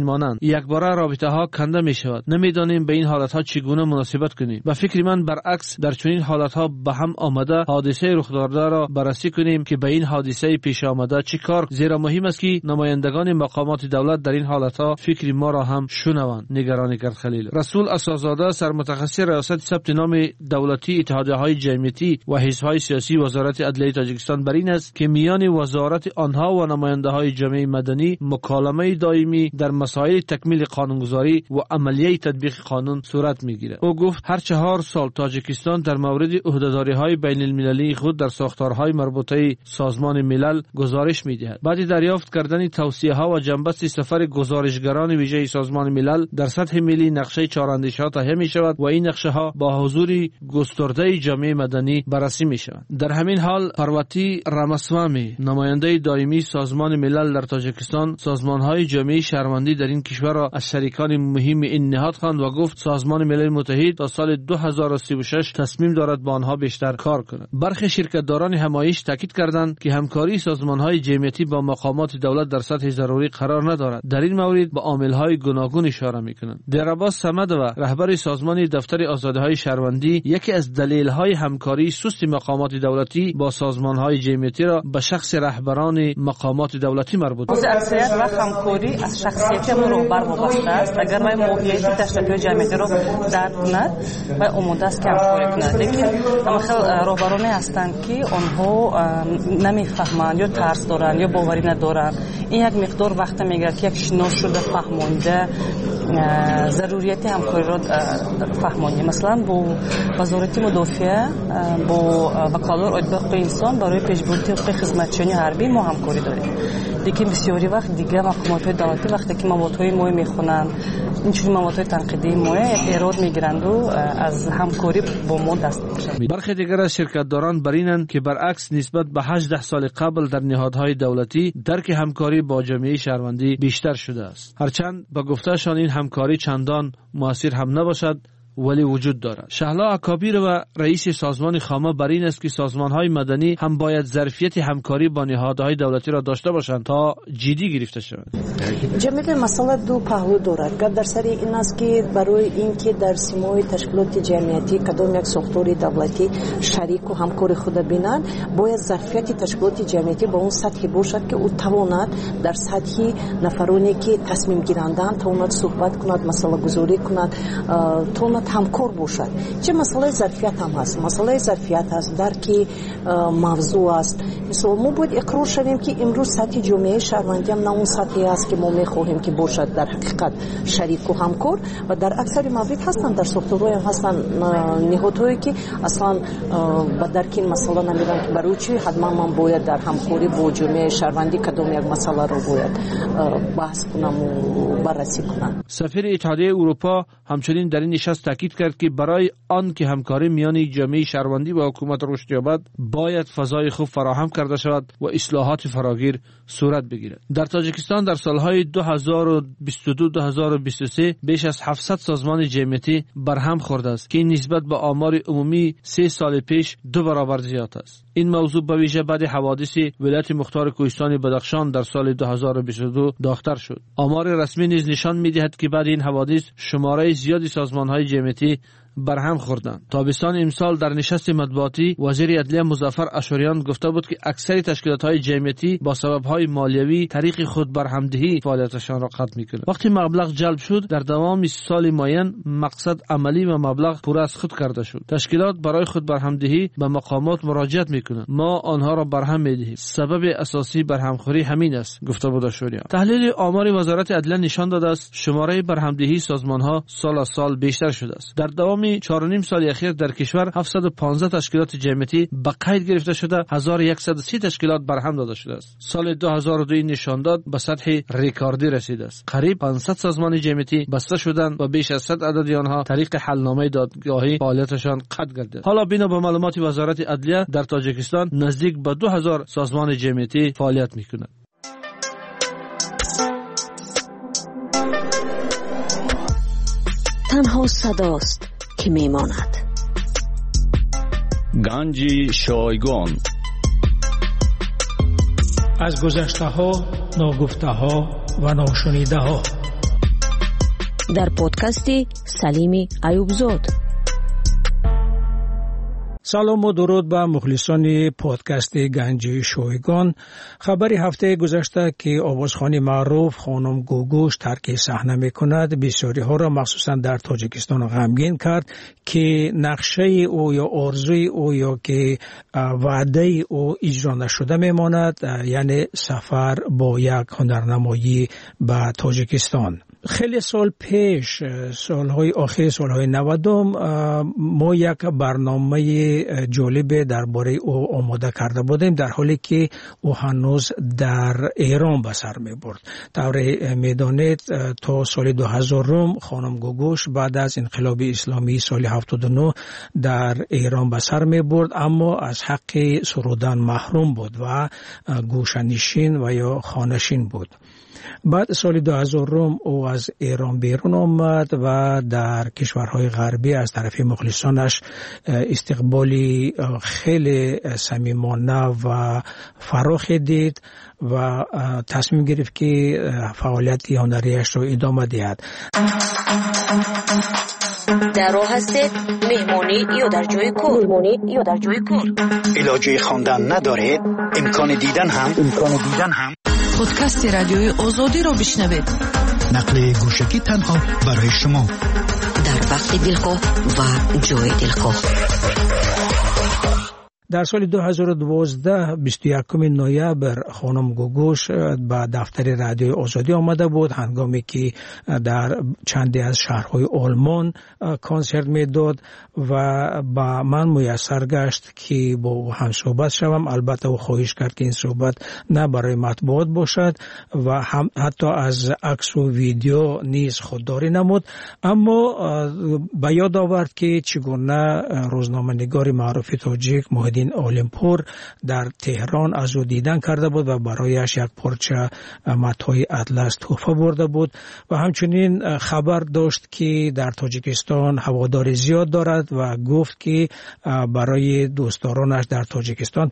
مانند. یک باره رابطه ها کنده می شود. نمیدانیم به این حالت ها چگونه مناسبت کنیم. و فکر من برعکس در چنین حالت ها به هم آمده حادثه رخ داده را بررسی کنیم که به این حادثه پیش آمده چی کار، زیرا مهم است که نمایندگان مقامات دولت در این حالت ها فکر ما را هم شنوند. نگرانی کرد خلیل. رسول اساسزاده سرمتخصص ریاست ثبت نام دولتی اتحادیه های جمعیتی و حزب های سیاسی وزارت عدلیه تاجیکستان بر این است که میان وزارت آنها و نماینده های جامعه مدنی مکالمه دائمی در مسائل تکمیل قانونگذاری و عملیه تطبیق قانون صورت میگیرد. او گفت هر 4 سال تاجیکستان در مورد عهدهداری های بین المللی خود در ساختارهای مربوطه سازمان ملل گزارش میدهد. بعد دریافت کردن توصیه ها و جنبست سفر گزارشگران ویژه سازمان ملل در سطح ملی نقشه چهاراندیشی ها تهیه می شود و این نقشه ها با حضور گسترده جامعه مدنی بررسی می شود. در همین حال پرواتی راماسوامی نماینده دائمی سازمان ملل در تاجیکستان سازمان های جامعه شهروندی در این کشور را از شریکان مهم این نهاد خواند و گفت سازمان ملل متحد تا سال 2036 تصمیم دارد با آنها بیشتر کار کند. برخی شرکتداران همایش تاکید کردند که همکاری سازمان های جمعیتی با مقامات دولت در سطح ضروری قرار ندارد. در این مورد به عامل های گوناگون اشاره می‌کنند. درعباس صمد و رهبر سازمان دفتر آزادی‌های شهروندی یکی از دلایل همکاری سست مقامات دولتی با سازمان‌های جمعیتی را به شخص رهبران مقامات دولتی مربوط است. اکثریت و همکاری از شخصیت رهبر وابسته است. اگر ما موقعیت تشکیل جمعیتی را درک کند و آماده است که همکاری کند، لیکن مثلا رهبرانی هستند که آنها نمیفهمند یا ترس دارند یا باوری ندارند. این یک مقدار وقت میگیرد که یک شناس شده فهمانده ضروریت همکاری را فهمانی. مثلا با وزارت مدافعه با وکالت حقوق انسان برای پیشبرد حقوق خدمتچیان حربی ما همکاری داریم. لیکن بسیاری وقت دیگه مقامات دولتی وقتی که موادهای ما میخونن اینجوری موادهای تنقیدی ما ایراد میگیرند و از همکاری با ما دست میکشند. برخی دیگر از شرکتداران برینند که برعکس نسبت به 18 سال قبل در نهادهای دولتی درک همکاری با جامعه شهروندی بیشتر شده است. هرچند با گفتهشان این همکاری چندان موثر هم نباشد ولی وجود دارد. شهلا اکابیر و رئیس سازمان خامه بر این است که سازمان‌های مدنی هم باید ظرفیت همکاری با نهادهای دولتی را داشته باشند تا جدی گرفته شوند. جامعه مسئله دو پهلو دارد. گپ در سر این است که برای اینکه در سیمای تشکیلات جمعیتی کدام یک ساختار دولتی شریک و همکار خود بینند، باید ظرفیت تشکیلات جمعیتی با اون سطحی باشد که او تواند در سطح نفرانی که تصمیم گیرندند تواند صحبت کند، مسئله گذاری کند، تواند همکار باشد. چه مسئله ظرفیت هم هست. مسئله ظرفیت هست درک موضوع است. مثلا ما باید اقرار شویم که امروز سطح جامعه شهروندی هم نه اون سطحی است که ما میخواهیم که باشد در حقیقت شریک و همکار، و در اکثر موارد هستن در ساختارهای هم هستن نهادهایی که اصلا با درک این مسئله نمیدن که برای چی حتما من باید در همکاری با جامعه شهروندی کدام یک مسئله رو باید بحث کنم و بررسی کنم. سفیر اتحادیه اروپا همچنین در این نشست تاکید کرد که برای آن که همکاری میان جامعه شهروندی و حکومت رشد یابد باید فضای خوب فراهم کرده شود و اصلاحات فراگیر صورت بگیرد. در تاجیکستان در سالهای 2022-2023 بیش از 700 سازمان جمعیتی برهم خورده است که این نسبت به آمار عمومی 3 سال پیش 2 برابر زیاد است. این موضوع به ویژه بعد حوادث ولایت مختار کوهستان بدخشان در سال 2022 داغ‌تر شد. آمار رسمی نیز نشان می‌دهد که بعد این حوادث شماره زیادی سازمان‌های جمعیتی برهم خوردند. تابستان امسال در نشست مطبوعاتی وزیر عدلیه مظفر اشوریان گفته بود که اکثر تشکیلات‌های جمعیتی با سبب‌های مالیوی طریق خود برهمدهی فعالیتشان را قطع می‌کنند. وقتی مبلغ جلب شد در دوام سال معین مقصد عملی و مبلغ پورا از خود کرده شد. تشکیلات برای خود برهمدهی به مقامات مراجعت می‌کنند. ما آنها را برهم می‌دهیم. سبب اساسی برهمخوری همین است، گفته بود اشوریان. تحلیل آمار وزارت عدلیه نشان داده است شماره برهمدهی سازمان‌ها سال از سال بیشتر شده است. در دوام 4.5 سال اخیر در کشور 715 تشکیلات جمعیتی به قید گرفته شده، 1130 تشکیلات برهم داده شده است. سال 2002 این نشان داد به سطح رکوردی رسیده است. قریب 500 سازمان جمعیتی بسته شدند و بیش از 100 عدد آنها طریق حلنامه دادگاهی فعالیتشان قطع گردید. حالا بنا به معلومات وزارت عدلیه در تاجیکستان نزدیک به 2000 سازمان جمعیتی فعالیت می‌کنند. تنها صداست که میماند. گنج شایگان از گذشته ها، ناگفته ها و ناشنیده ها. дар подкасти Салими Аюбзод. سلام و درود به مخلصان پادکست گنج شایگان. خبری هفته گذشته که آوازخوان معروف خانم گوگوش ترک صحنه میکند بسیاری ها را مخصوصا در تاجیکستان غمگین کرد که نقشه او یا آرزوی او یا که وعده او اجرا نشده میماند، یعنی سفر با یک هنرنمایی به تاجیکستان. خیلی سال پیش، سالهای آخر سالهای 90 ما یک برنامه جالب درباره او آماده کرده بودیم، در حالی که او هنوز در ایران به سر می برد. طور میدانید تا سال 2000 خانم گوگوش بعد از انقلاب اسلامی سال 79 در ایران به سر می برد، اما از حق سرودن محروم بود و گوشه‌نشین و یا خانه‌نشین بود. بعد سال 2000 او از ایران بیرون آمد و در کشورهای غربی از طرف مخلصانش استقبالی خیلی صمیمانه و فراخی دید و تصمیم گرفت که فعالیت هنریش را ادامه دهد. در راه هستید مهمانی یا در جای کار؟ علاجه خواندن ندارید؟ امکان دیدن هم؟ پادکست رادیوی آزادی را بشنوید. نقل گوشکی تنها برای شما در وقت دلخواه و جای دلخواه. در سال 2012 21 نوامبر خانم گوگوش به دفتر رادیوی آزادی آمده بود، هنگامی که در چندی از شهرهای آلمان کنسرت میداد و با من میسر گشت که با او هم صحبت شوم. البته او خواهش کرد که این صحبت نه برای مطبوعات باشد و هم حتی از عکس و ویدیو نیز خودداری نمود، اما به یاد آورد که چگونه روزنامه‌نگار معروف تاجیک محمد اولمپور در تهران از او دیدن کرده بود و برایش یک پارچه متاع اطلس تحفه برده بود و همچنین خبر داشت که در تاجیکستان هوادار زیاد دارد و گفت که برای دوستدارانش در تاجیکستان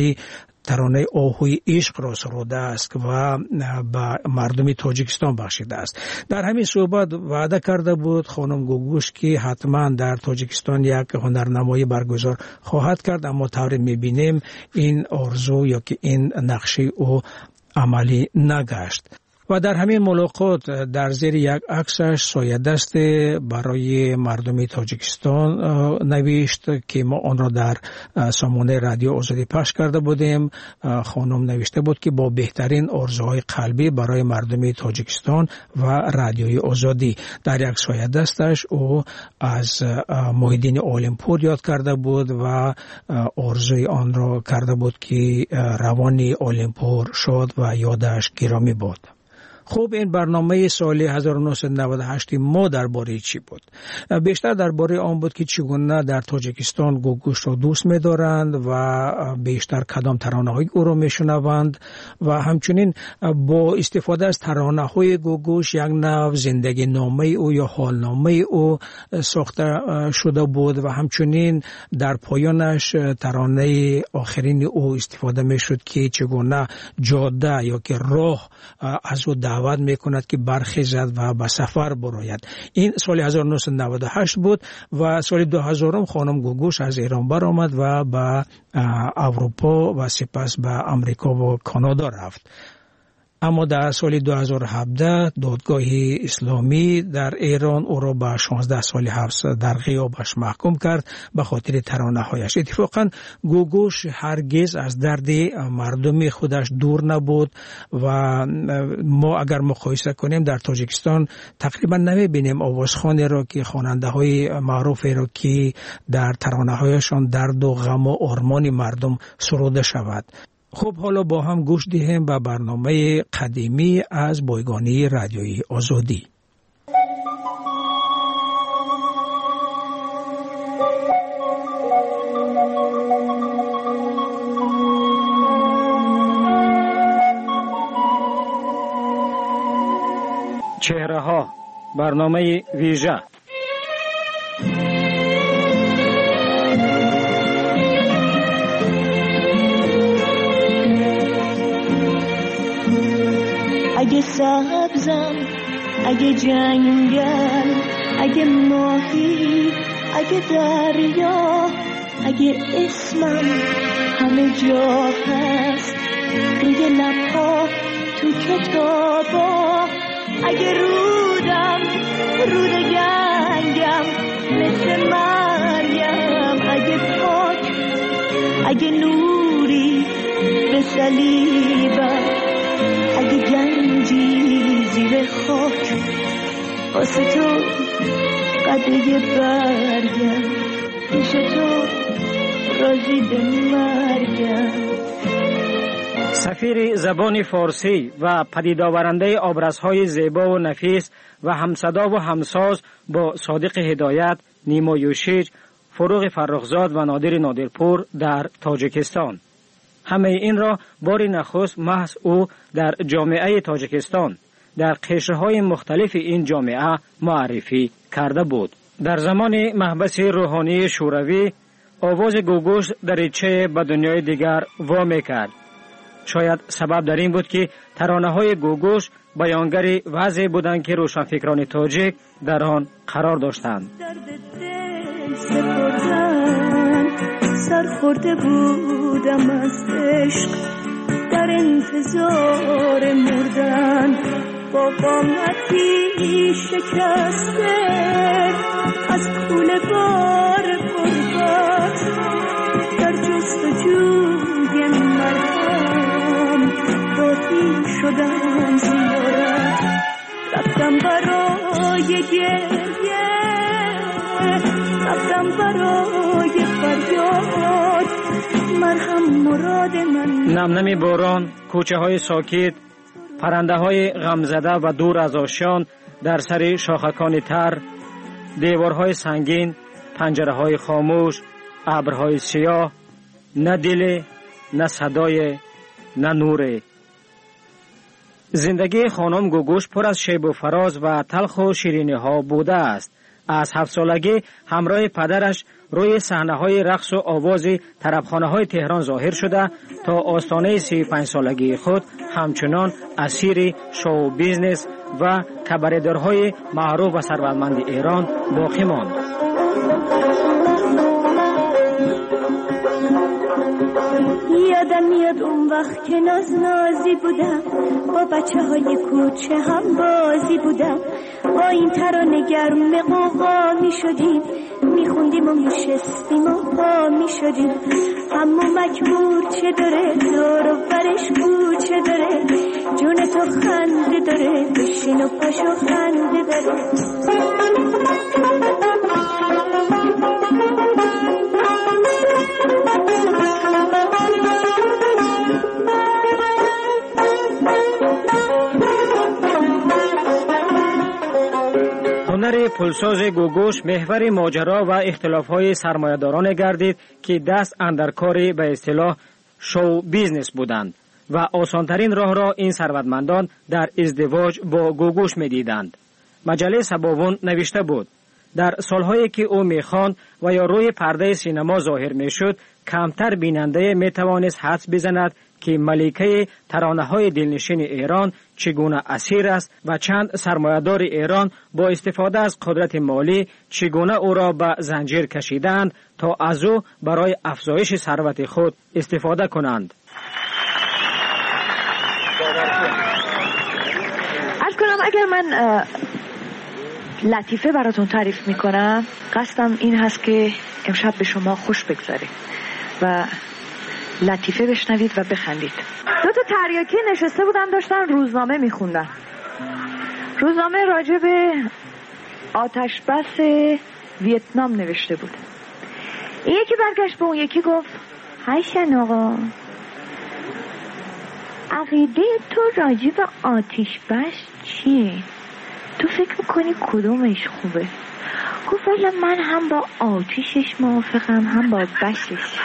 ترانه آهوی عشق را سروده است و به مردم تاجیکستان بخشیده است. در همین صحبت وعده کرده بود خانم گوگوش که حتما در تاجیکستان یک هنرنمایی برگزار خواهد کرد، اما طوری میبینیم این آرزو یا که این نقشه او عملی نگشت. و در همین ملاقات در زیر یک عکسش سایه دست برای مردم تاجیکستان نوشت که ما آن را در سامانه رادیو آزادی پخش کرده بودیم. خانم نوشته بود که با بهترین آرزوهای قلبی برای مردم تاجیکستان و رادیوی آزادی. در یک سایه دستش او از محیدین اولمپور یاد کرده بود و آرزوی آن را کرده بود که روانی اولمپور شد و یادش گرامی بود. خوب، این برنامه سال 1998 ما درباره چی بود؟ بیشتر درباره آن بود که چگونه در تاجیکستان گوگوش را دوست می‌دارند و بیشتر کدام ترانه‌های او را می‌شنوند و همچنین با استفاده از ترانه‌های گوگوش یک نوع زندگی نامه او یا حالنامه او ساخته شده بود و همچنین در پایانش ترانه آخرین او استفاده می‌شد که چگونه جاده یا که راه از او دعوت میکند که برخیزد و به سفر براید. این سال 1998 بود و سال 2000 خانم گوگوش از ایران برآمد و به اروپا و سپس به امریکا و کانادا رفت. اما در سال 2017 دادگاه اسلامی در ایران او را به 16 سال حبس در غیابش محکوم کرد به خاطر ترانه‌هایش. اتفاقا گوگوش هرگز از درد مردم خودش دور نبود و ما اگر مقایسه کنیم در تاجیکستان تقریبا نمی‌بینیم آوازخوانی را که خواننده‌های معروفی را که در ترانه‌هایشان درد و غم و آرمان مردم سروده شود. خب، حالا با هم گوش دهیم به برنامه قدیمی از بایگانی رادیویی آزادی. چهره ها، برنامه ویژه. اگه سبزم اگه جنگل، اگه ماهی، اگه دریا، اگه اسمم همه جا هست روی لبها تو کتابا، اگه رودم رود گنگم مثل مریم، اگه پاک، اگه نوری به صلیبم، اگه گنجی زیر خاک واسه تو قدره برگم، پیش تو راضی به مرگم. سفیر زبان فارسی و پدید آورنده آبرزهای زیبا و نفیس و همصدا و همساز با صادق هدایت، نیما یوشیج، فروغ فرخزاد و نادر نادرپور در تاجیکستان. همه این را بار نخست محض او در جامعه تاجیکستان در قشرهای مختلف این جامعه معرفی کرده بود. در زمان محبس روحانی شوروی آواز گوگوش دریچه به دنیای دیگر وا می‌کرد. شاید سبب در این بود که ترانه‌های گوگوش بیانگر وضعی بودند که روشنفکران تاجیک در آن قرار داشتند. سرخورده بودم از عشق، در انتظار مردن، با قامتی شکسته از کوله بار غربت، در جستجوی مرهم راهی شدم زیارت، رفتم برای گریه، رفتم برای فریاد، مرهم مراد من. نمنمی باران، کوچه های ساکت، پرنده های غمزده و دور از آشیان در سر شاخکان تر، دیوارهای سنگین، پنجره های خاموش، ابرهای سیاه، نه دل، نه صدای، نه نور. زندگی خانم گوگوش پر از شیب و فراز و تلخ و شیرینی ها بوده است. از 7 سالگی همراه پدرش روی صحنه های رقص و آواز طربخانه های تهران ظاهر شده تا آستانه 35 سالگی خود همچنان اسیر شو بیزنس و کباردارهای معروف و ثروتمند ایران باقی ماند. یادم میاد اون وقت که نازی بودم، با بچه های کوچه هم بازی بودم، با این ترانه گرم قوقا می شدیم، می خوندیم و می شستیم و پا می شدیم. اما مکبور چه داره، دور و برش کوچه داره، جون تو خنده داره، بشین و پاشو خنده داره. هنر پلساز گوگوش محور ماجرا و اختلاف‌های سرمایه‌داران گردید که دست اندر کار به اصطلاح شو بیزنس بودند و آسانترین راه را این ثروتمندان در ازدواج با گوگوش می‌دیدند. مجله سباوون نوشته بود: در سالهایی که او می‌خواند و یا روی پرده سینما ظاهر می‌شد، کمتر بیننده می‌توانست حدس بزند که ملکه ترانه‌های دلنشین ایران چگونه اسیر است و چند سرمایه‌دار ایران با استفاده از قدرت مالی چگونه او را به زنجیر کشیدند تا از او برای افزایش ثروت خود استفاده کنند. عرض کنم اگر من لطیفه براتون تعریف میکنم، قصدم این هست که امشب به شما خوش بگذاره و لطیفه بشنوید و بخندید. 2 تریاکی نشسته بودن داشتن روزنامه میخوندن. روزنامه راجع به آتش بس ویتنام نوشته بود. این یکی برگشت به اون یکی گفت: حسن آقا، عقیده تو راجع به آتش بس چیه؟ تو فکر میکنی کدومش خوبه؟ گفت والا من هم با آتشش موافقم هم با بسش.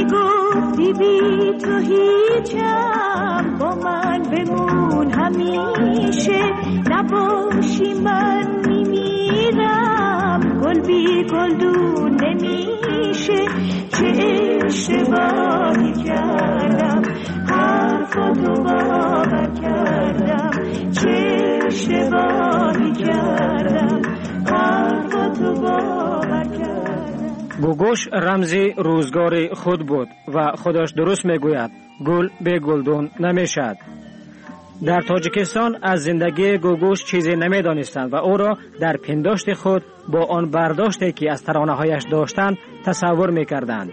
گفتی بی تو هیچم، با من بمون همیشه، نباشی من میمیرم، گل بی گلدون نمیشه. چه اشتباهی کردم حرفاتو باور کردم، چه اشتباهی کردم حرفاتو باور کردم. گوگوش رمزی روزگار خود بود و خودش درست میگوید گل به گلدون نمیشد. در تاجیکستان از زندگی گوگوش چیزی نمیدانستند و او را در پنداشت خود با آن برداشتی که از ترانه‌هایش داشتند تصور میکردند.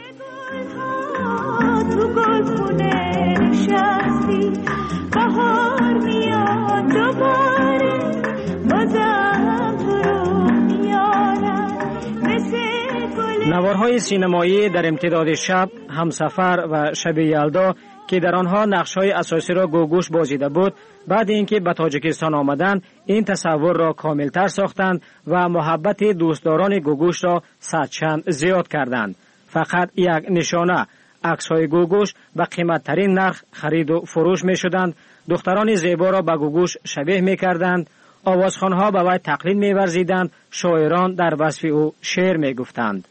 تو گلخونه نشستی، بهار میاد دوباره، بازم تو رو میارم مثل گل. نوارهای سینمایی در امتداد شب، همسفر و شب یلدا که در آنها نقش‌های اساسی را گوگوش بازیده بود، بعد اینکه به تاجیکستان آمدند این تصور را کاملتر ساختند و محبت دوستداران گوگوش را صدچند زیاد کردند. فقط یک نشانه، عکس‌های گوگوش به قیمت‌ترین نرخ خرید و فروش می‌شدند. دختران زیبا را به گوگوش شبیه می‌کردند، آوازخوان‌ها به وی تقلید می‌ورزیدند، شاعران در وصف او شعر می‌گفتند.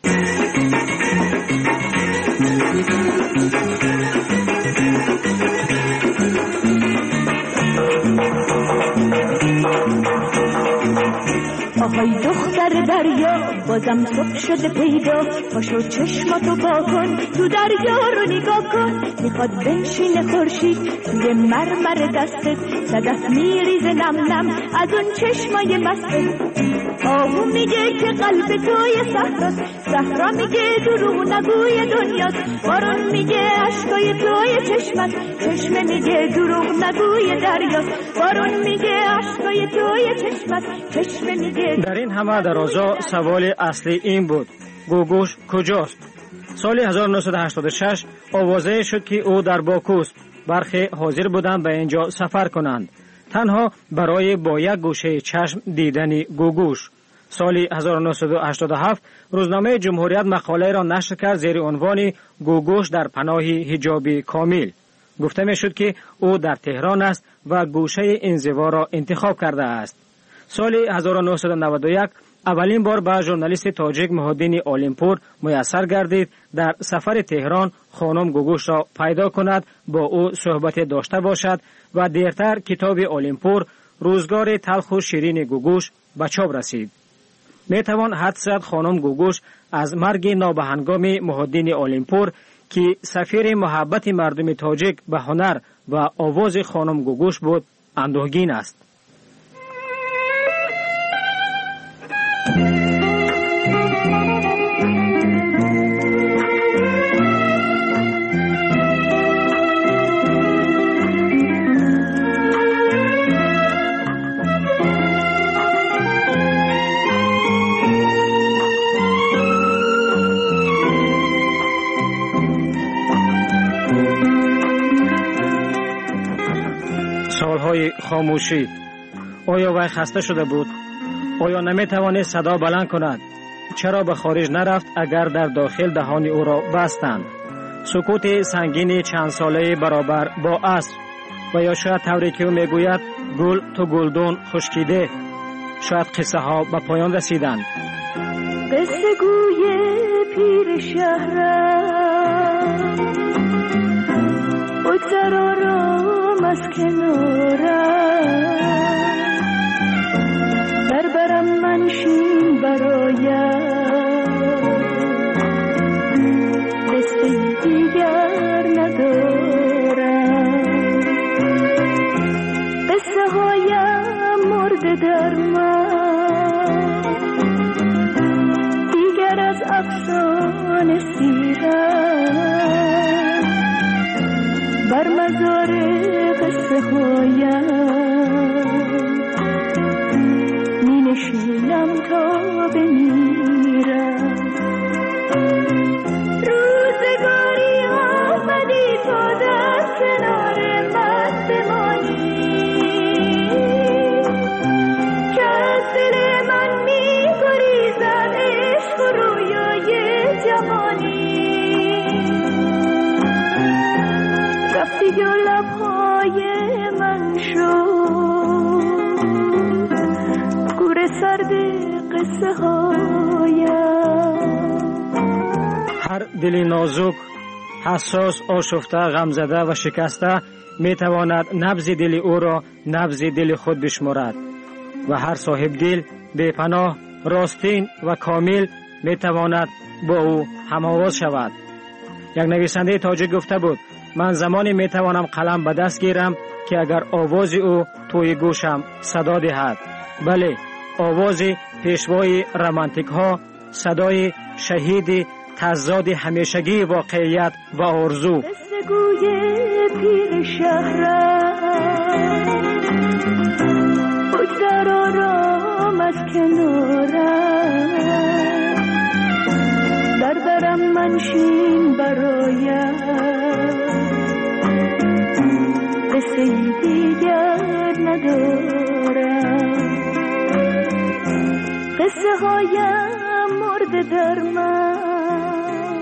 آهای دختر دریا، بازم صبح شده پیدا، پاشو چشماتو پا کن، تو دریا رو نگاه کن. میخواد بنشینه خورشید توی مرمر دستت، صدف میریزه نم نم از اون چشمای مستت. آهو میگه که قلب توی صحراست، صحرا میگه دروغ نگوی دنیاست، بارون میگه عشقای توی چشمت، چشمه میگه دروغ نگوی دریاست، بارون میگه عشقای توی چشمت، چشمه میگه. در این همه درازا سوال اصلی این بود: گوگوش کجاست؟ سال 1986 آوازه شد که او در باکوست. برخی حاضر بودند به اینجا سفر کنند، تنها برای با یک گوشه چشم دیدن گوگوش. سال 1987 روزنامه جمهوریت مقاله را نشر کرد زیر عنوان گوگوش در پناه حجاب کامل. گفته می شد که او در تهران است و گوشه انزوا را انتخاب کرده است. سال 1991 اولین بار به ژورنالیست تاجیک محمدین عالمپور میسر گردید در سفر تهران خانم گوگوش را پیدا کند، با او صحبت داشته باشد و دیرتر کتاب عالمپور روزگار تلخ و شیرین گوگوش به چاپ رسید. میتوان حدس زد خانم گوگوش از مرگ نابهنگام محمدین عالمپور که سفیر محبت مردم تاجیک به هنر و آواز خانم گوگوش بود اندوهگین است. سالهای خاموشی. آیا وی خسته شده بود؟ آیا نمیتوانست صدا بلند کند؟ چرا به خارج نرفت اگر در داخل دهان او را بستند؟ سکوت سنگین چند ساله برابر با عصر. و یا شاید طوری که او میگوید گل تو گلدون خشکیده. شاید قصه ها به پایان رسیدند. قصه گوی پیر شهرم، بگذر آرام از کنارم، بربرم منشین برایم، قصه دیگر ندارم. قصه هایم مرده در من، دیگر از افسانه سیرم، بر مزار قصه هایم می نشینم تا بمیرم. روزگاری آمدی تا در کنار من بمانی، که از دل من می گریزد عشق و رویای جوانی. قصه هایم. هر دل نازک، حساس، آشفته، غمزده و شکسته می تواند نبض دل او را نبض دل خود بشمارد و هر صاحب دل بی‌پناه، راستین و کامل می تواند با او هم‌آواز شود. یک نویسنده تاجیک گفته بود: من زمانی می توانم قلم به دست گیرم که اگر آواز او توی گوشم صدا دهد. بله، آواز پیشوای رمانتیک ها، صدای شهید تضاد همیشگی واقعیت و آرزو. قصه‌گوی پیر شهرم، بگذر آرام از کنارم، در برم منشین برایم، قصه‌ای دیگر ندارم. قصه هایم مرده در من،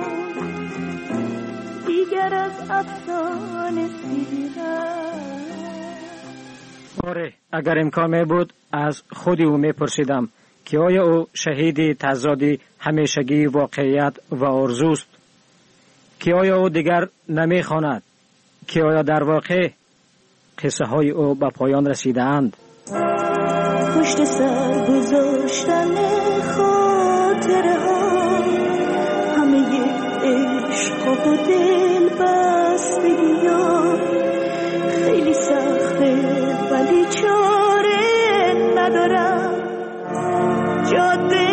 دیگر از افسانه سیرم. آره، اگر امکان می بود از خود او می پرسیدم که آیا او شهید تضاد همیشگی واقعیت و آرزوست؟ که آیا او دیگر نمی خواند؟ که آیا در واقع قصه های او به پایان رسیده اند؟ پشت سر گذاشتن خاطره ها، همه عشق و دل بستگی ها، خیلی سخته ولی چاره ندارم. جاده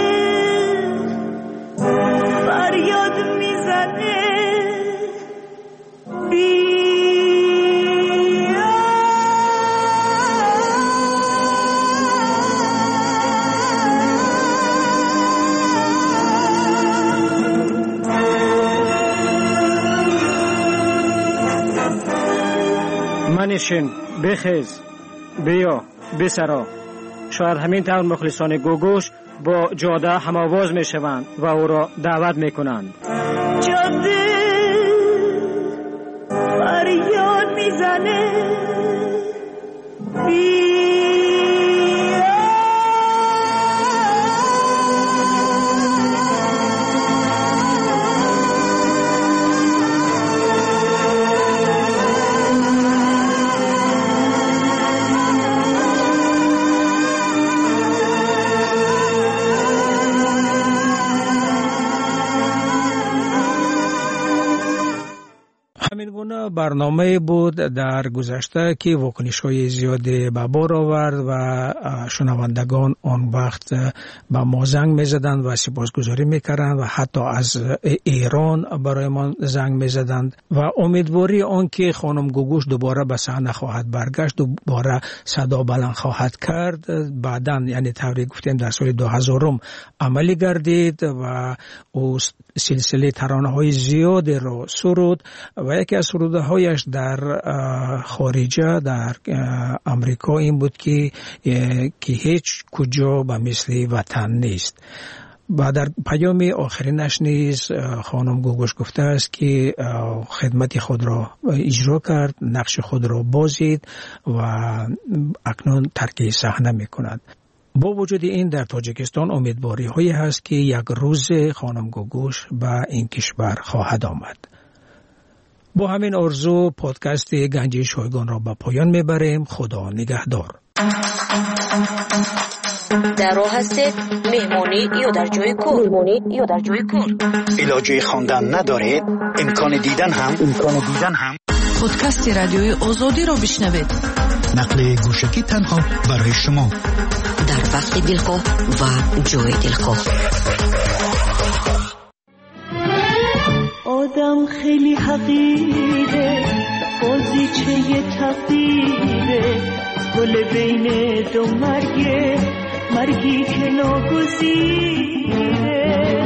فریاد میزنه منشین، بخیز، بیا، بسرا. شاید همین طور مخلصان گوگوش با جاده هم‌آواز میشوند و او را دعوت میکنند. جاده فریاد میزنه برنامه بود در گذشته که واکنش‌های زیادی به بار آورد و شنوندگان آن وقت به ما زنگ می‌زدند و سپاسگزاری می‌کردند و حتی از ایران برای ما زنگ می‌زدند و امیدواری آن که خانم گوگوش دوباره به صحنه خواهد برگشت، دوباره صدا بلند خواهد کرد. بعداً یعنی طوری گفتیم در سال 2000 عملی گردید و او سلسله ترانه‌های زیادی را سرود و یکی از سرودهایش در خارجه در امریکا این بود که هیچ کجا به مثل وطن نیست. و در پیام آخرینش نیز خانم گوگوش گفته است که خدمت خود را اجرا کرد، نقش خود را بازید و اکنون ترک صحنه می کند. با وجود این در تاجیکستان امیدواری هایی هست که یک روز خانم گوگوش به این کشور خواهد آمد. با همین آرزو پادکست گنجی شایگان را به پایان میبریم. خدا نگهدار. در راه هستید مهمانی یا در جای کار علاجه خواندن ندارید، امکان دیدن هم پادکست رادیوی آزادی را بشنوید. نقل گوشکی تنها برای شما در وقت دلخواه و جای دلخواه. آدم خیلی حقیره، بازیچه تقدیره، گل بین دو مرگی که ناگزیره.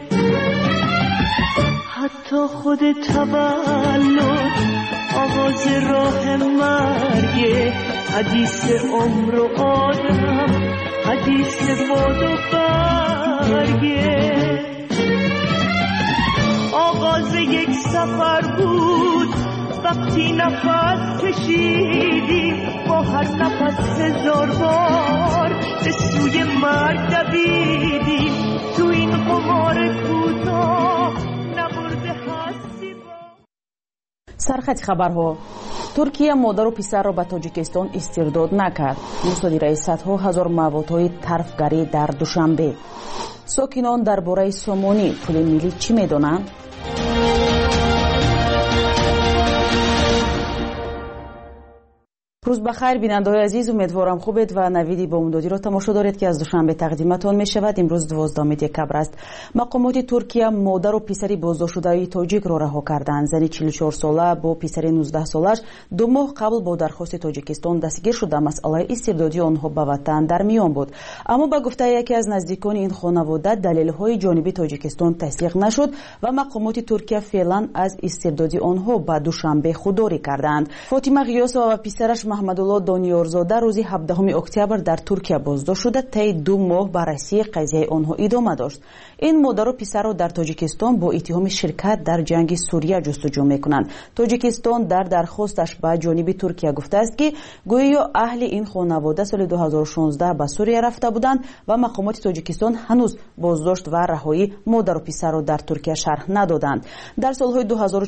حتی خود تولد آغاز راه مرگه، حدیث عمر و آدم، حدیث باد و برگه. آغاز یک سفر بود وقتی نفس کشیدیم با هر نفس 1000 بار به سوی مرگ دویدیم تو این قمار کوتاه نبرده هستی سرخط خبرها ترکیه مادر و پسر را به تاجیکستان استرداد نکرد. مصادره صدها هزار موادهای طرفگری در دوشنبه. ساکنان درباره سامانی پول ملی چی میدانند؟ روز بخیر بیننده‌های عزیز، امیدوارم خوبید و نویدی با امدادی را تماشا دارید که از دوشنبه تقدیمتان می شود. امروز 12 دکبر است. مقامات ترکیه مادر و پسری بازداشت شده تاجیک را رها کردند. زنی 44 ساله با پسر 19 سالش 2 ماه قبل با درخواست تاجیکستان دستگیر شده مسئله استردادی آنها به وطن در میان بود. اما با گفته یکی از نزدیکان این خانواده دلایل جانبی تاجیکستان تصدیق نشد و مقامات ترکیه فعلا از استردادی آنها به دوشنبه خودداری کردند. فاطمه غیاسова و پسرش محمدالله دانیارزاده روزی 17 اکتبر در ترکیه بازداشت شده. طی 2 ماه بررسی قضیه آنها ادامه داشت. این مادر و پسر را در تاجیکستان با اتهام شرکت در جنگ سوریه جستجو میکنند. تاجیکستان در درخواستش به جانب ترکیه گفته است که گویا اهل این خانواده سال 2016 به سوریه رفته بودند و مقامات تاجیکستان هنوز بازداشت و رهایی مادر و پسر را در ترکیه شرح ندادند. در سالهای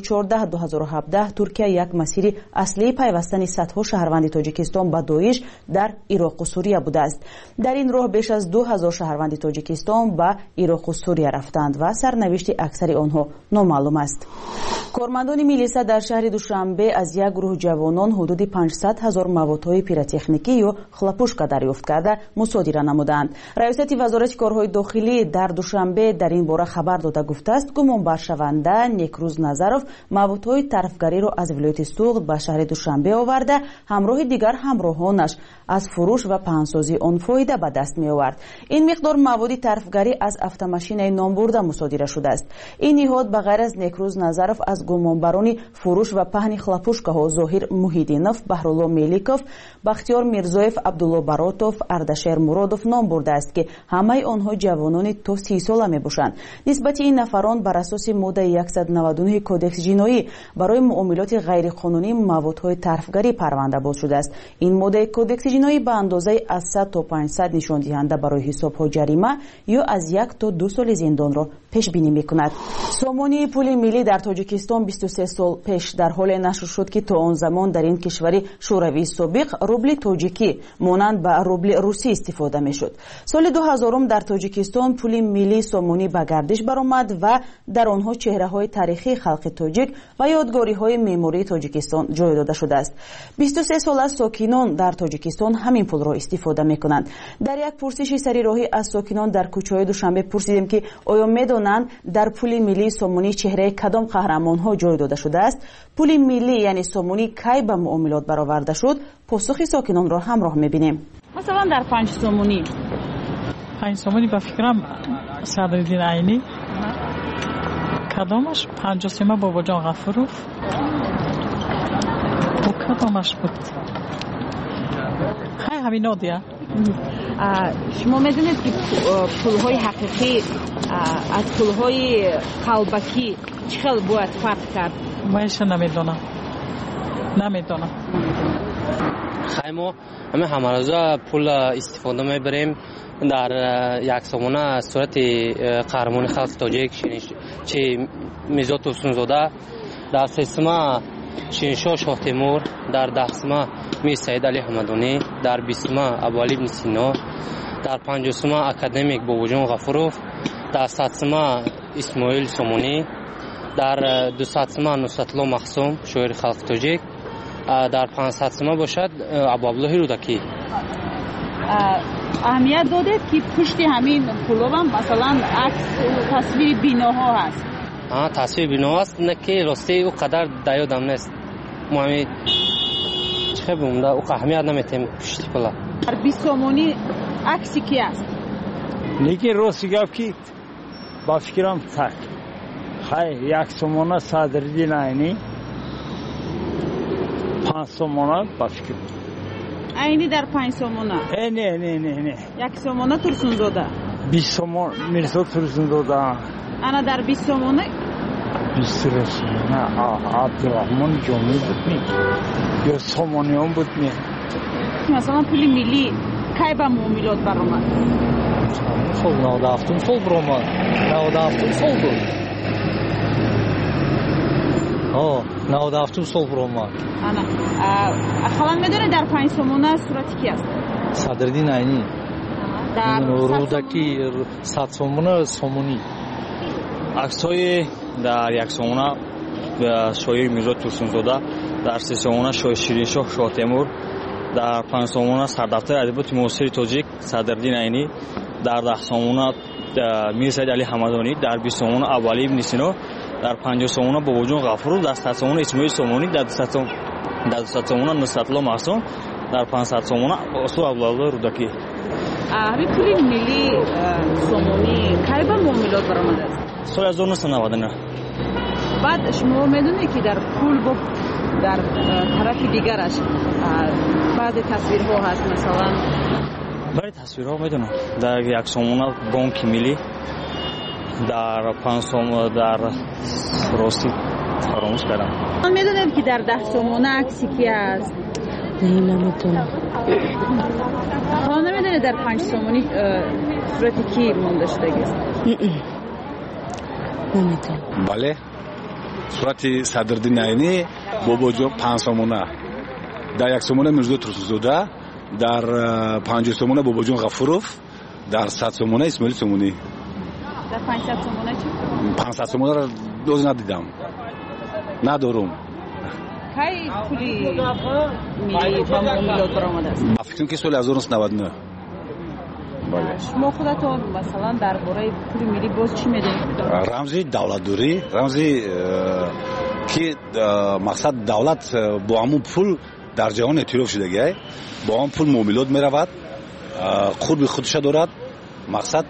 2014-2017 ترکیه یک مسیر اصلی پیوستن صدها شهروند تاجیکستان با داعش در عراق و سوریه بوده است. در این راه بیش از 2000 شهروند تاجیکستان به عراق و سوریه رفتند و سرنوشت اکثر آنها نامعلوم است. کارمندان میلیسا در شهر دوشنبه از یک گروه جوانان حدود 500,000 موادهای پیروتکنیکی یا خلاپوشکا دریافت کرده مصادره نمودند. رئیست وزارت کارهای داخلی در دوشنبه در این باره خبر داده گفته است گمانبر شونده نیکروز نظروف موادهای طرفگری را از ولایت سوغد به شهر دوشنبه آورده، همراه دیگر همراهانش از فروش و پهنسازی آن فایده به دست می آورد. این مقدار مواد طرفگری از автомاشین نامبرده مصادره شده است. این نهاد به غیر از نیکروز نظروف از گمانبران فروش و پهن خلاپوشکاها ظاهر موحیدینوف، بهرالله میلیکوف، بختیار میرزایف، عبدالله براتوف، اردشیر مرادوف نام برده است که همه آنها جوانان تا 30 ساله می باشند. نسبت این نفران بر اساس ماده 199 کودکس جنایی برای معاملات غیرقانونی موادهای طرفگری پرونده باز شده است. این ماده کودکس جنایی به اندازه از 100 تا 500 نشان دهنده برای حساب‌ها جریمه یا از 1 تا 2 سال زندان را پیش بینی می‌کند. سامانی پول ملی در تاجیکستان 23 سال پیش در حال نشر شد که تا آن زمان در این کشور شوروی سابق روبل تاجیکی مانند به روبل روسی استفاده می‌شد. سال 2000 در تاجیکستان پول ملی سامانی به گردش برآمد و در آنها چهره‌های تاریخی خلق تاجیک و یادگاری‌های معماری تاجیکستان جای داده شده است. 23 سال از ساکنان در تاجیکستان همین پول را استفاده می‌کنند. در یک پرسش سری راهی از ساکنان در کوچه‌های دوشنبه پرسیدیم که آیا می‌دانند در پول ملی سامانی چهره کدام قهرمان‌ها جای داده شده است؟ پول ملی یعنی سامانی کی به معاملات برآورده شد؟ پاسخ ساکنان را همراه می‌بینیم. مثلا در 5 سامانی 5 سامانی به فکرم صدرالدین عینی کدامش 53 بابا جان غفوروف و کدامش بود همین نادیه. شما میدونید که پولهای حقیقی از پولهای قلبکی چقدر باید فرق کرد؟ منش نمیدونم. ما همه روزا پول استفاده میبریم در یک سامانه صورت قهرمان خلق تاجیک چه میزات حسن‌زاده، در سیستما شینشاه شاه تیمور، در دهسما می سید علی حمدانی، در بیسما ابوعلی بن سینا، در پنجمسما اکادمیک باباجان غفوروف، در صدسما اسماعیل سامانی، در 200سما نصرتالله مخصوم شاعر خلق تاجیک، در 500سما باشد ابوعبدالله رودکی. اهمیت داده که پشت همین پولو هم مثلا عکس و تصویر بیناها هست. تصویر بنا است، نه که راستی او قدر دیادم نیست. ما همین چه بومده او اهمیت نمیتیم پشتی پلا. در 20 سامانی عکسی کی است؟ لیکن راستی گفت که با فکرم تک خیلی 1 سامانه صدرالدین عینی 5 سامانه با فکرم عینی در 5 سامانه. نه 1 سامانه ترسونزاده. 20 سامانه میرزا ترسونزاده. انا در 20 سامانه بیسترس نه عبدالرحمن جمعی بود می یا سامانیان بود می مثلا پول ملی کی به معاملات برآمد؟ خب 97 سال برآمد 97 سال بود 97 سال برآمد خالان میدونه در 5 سومونه صورتی کی است؟ صدرالدین عینی در رودکی 100 سومونه سومونی عکس‌های در یک سومونه شایع میرزا توسن‌زاده در 3 سومونه شاه شیرینشاه شاه تیمور در 5 سومونه سردفتر ادبیات معاصر تاجیک صدرالدین عینی در 10 سومونه میرسید علی حمدانی در 20 سومونه اولی ابن سینا در 50 سومونه باباجون غفور در 100 سومونه اسماعیل سومانی در 200 سومونه نصرت‌الله محسن در 500 سومونه اصول عبدالله رودکی همین پول ملی سومانی کی به معاملات برآمده است؟ سال 1999 بعد شما میدونید که در پول در طرف دیگرش بعضی تصویرها هست مثلا برای تصویرها میدونم در 1 سومونه بانک ملی در 5 سومونه در راستی فراموش کردم میدونید که در 10 سومونه عکسی کی است؟ نمیدونم خانه میدونید در 5 سومونی صورتی کی مونده شده است؟ نمیدونم بله صورت صدرالدین عینی باباجون 5 سومونه در 1 سومونه میرزا توسن‌زاده در 50 سومونه باباجون غفوروف در 100 سومونه اسماعیل سومانی در 500 سومونه چی؟ 500 سومونه را دوز ندیدم ندارم کی پولی ملی با معاملات برآمده است؟ فکر که سال 1999 بله شما خودتون مثلا درباره پول ملی باز چی میدونید؟ رمزی دولتداری رمزی که مقصد دولت با همون پول در جهان اعتراف شده با همون پول معاملات میرود قرب خودش دارد مقصد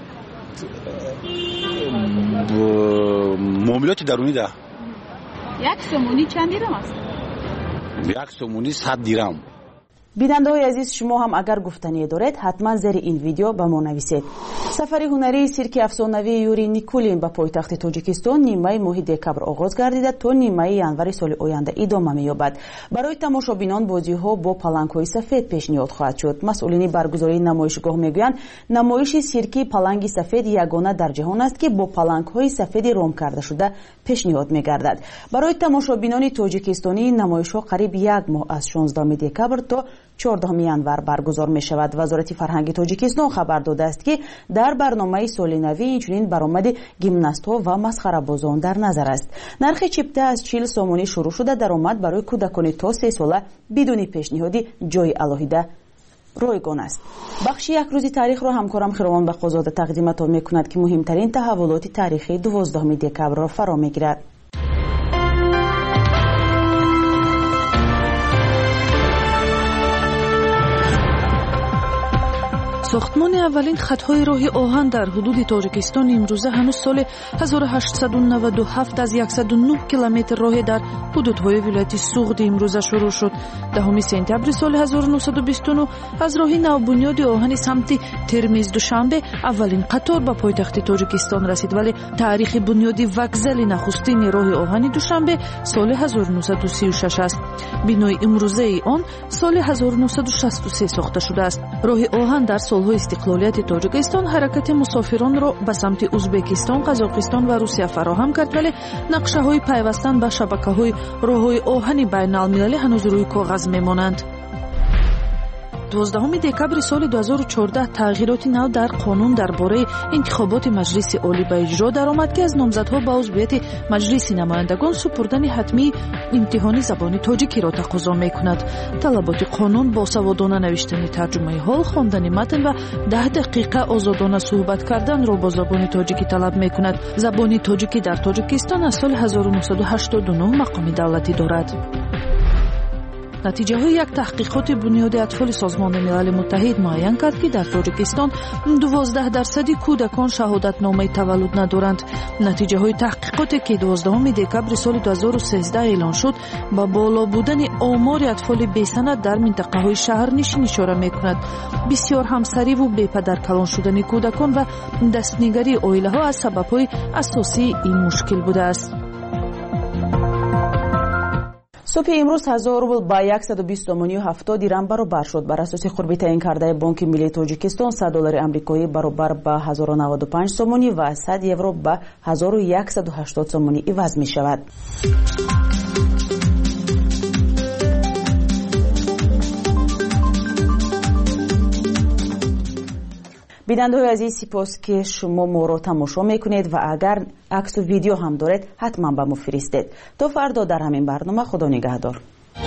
معاملات درونی ده 1 سومونی چند دیرم است؟ 1 سومونی 100 دیرم بیننده‌های عزیز شما هم اگر گفتنی دارید حتما زیر این ویدیو به ما نویسید. سفر هنری سیرک افسانوی یوری نیکولین به پایتخت تاجیکستان نیمه ماه دکبر آغاز گردیده تا نیمه ینور سال آینده ادامه می‌یابد. برای تماشابینان بازی‌ها با پلنگ‌های سفید پیشنهاد خواهد شد. مسئولین برگزاری نمایشگاه میگویند نمایش سیرکی پلنگ سفید یگانه در جهان است که با پلنگ‌های سفید رام کرده شده پیشنهاد می‌گردد. برای تماشابینان تاجیکستانی نمایش‌ها قریب 1 ماه از 16 دکبر تا 14 ینور برگزار می شود. وزارت فرهنگ تاجیکستان خبر داده است که در برنامه سال نوی اینچنین برآمد گیمناست‌ها و مسخره‌بازان در نظر است. نرخ چیپته از 40 سومونی شروع شده درآمد برای کودکان تا 3 ساله بدون پیشنهادی جای الهیده رایگان است. بخش یک روزی تاریخ را همکارم خیروان بخوزاده تقدیمتان می‌کند که مهمترین تحولات تاریخی 12 دکبر را فرا می‌گیرد. ساختمان اولین خطهای راه آهن در حدود تاجیکستان امروزه هنوز سال 1897 از 109 کیلومتر راه در حدودهای ولایت سوغد امروزه شروع شد. 10 سپتامبر سال 1929 از راه نوبنیاد آهن سمت ترمیز دوشنبه اولین قطار به پایتخت تاجیکستان رسید، ولی تاریخ بنیاد وکزل نخستین راه آهن دوشنبه سال 1936 است. بنای امروزه آن سال 1963 ساخته شده است. راه آهن در سالهای استقلالیت تاجیکستان حرکت مسافران را به سمت ازبکستان، قزاقستان و روسیه فراهم کرد، ولی نقشه‌های پیوستن به شبکه‌های راه‌های آهن بین‌المللی هنوز روی کاغذ می‌مانند. 12 دکبر سال 2014 تغییرات نو در قانون درباره انتخابات مجلس عالی به اجرا درآمد که از نامزدها به عضویت مجلس نمایندگان سپردن حتمی امتحان زبان تاجیکی را تقاضا می‌کند. طلبات قانون با سوادانه نوشتن ترجمه حال، خواندن متن و 10 دقیقه آزادانه صحبت کردن را با زبان تاجیکی طلب می‌کند. زبان تاجیکی در تاجیکستان از سال 1989 مقام دولتی دارد. نتیجه های یک تحقیقات بنیاد اطفال سازمان ملل متحد معین کرد که در تاجیکستان 12% کودکان شهادتنامه تولد ندارند. نتیجه های تحقیقاتی که 12 دکبر سال 2013 اعلان شد با بالا بودن آمار اطفال بی‌سند در منطقه های شهرنشین اشاره می‌کند. بسیار همسری و بی‌پدر کلان شدن کودکان و دستنگری عائله ها از سبب های اساسی این مشکل بوده است. صبح امروز 1000 روبل با 120 سومونی و 70 درم برابر شد. بر اساس قربی تعیین کرده بانک ملی تاجیکستان 100 دلار آمریکایی برابر با 1095 سومونی و 100 یورو با 1180 سومونی عوض می شود. بیننده عزیز، سپاس که شما ما را تماشا میکنید و اگر عکس و ویدیو هم دارید حتما به ما فرستید. تا فردا در همین برنامه. خدا نگهدار.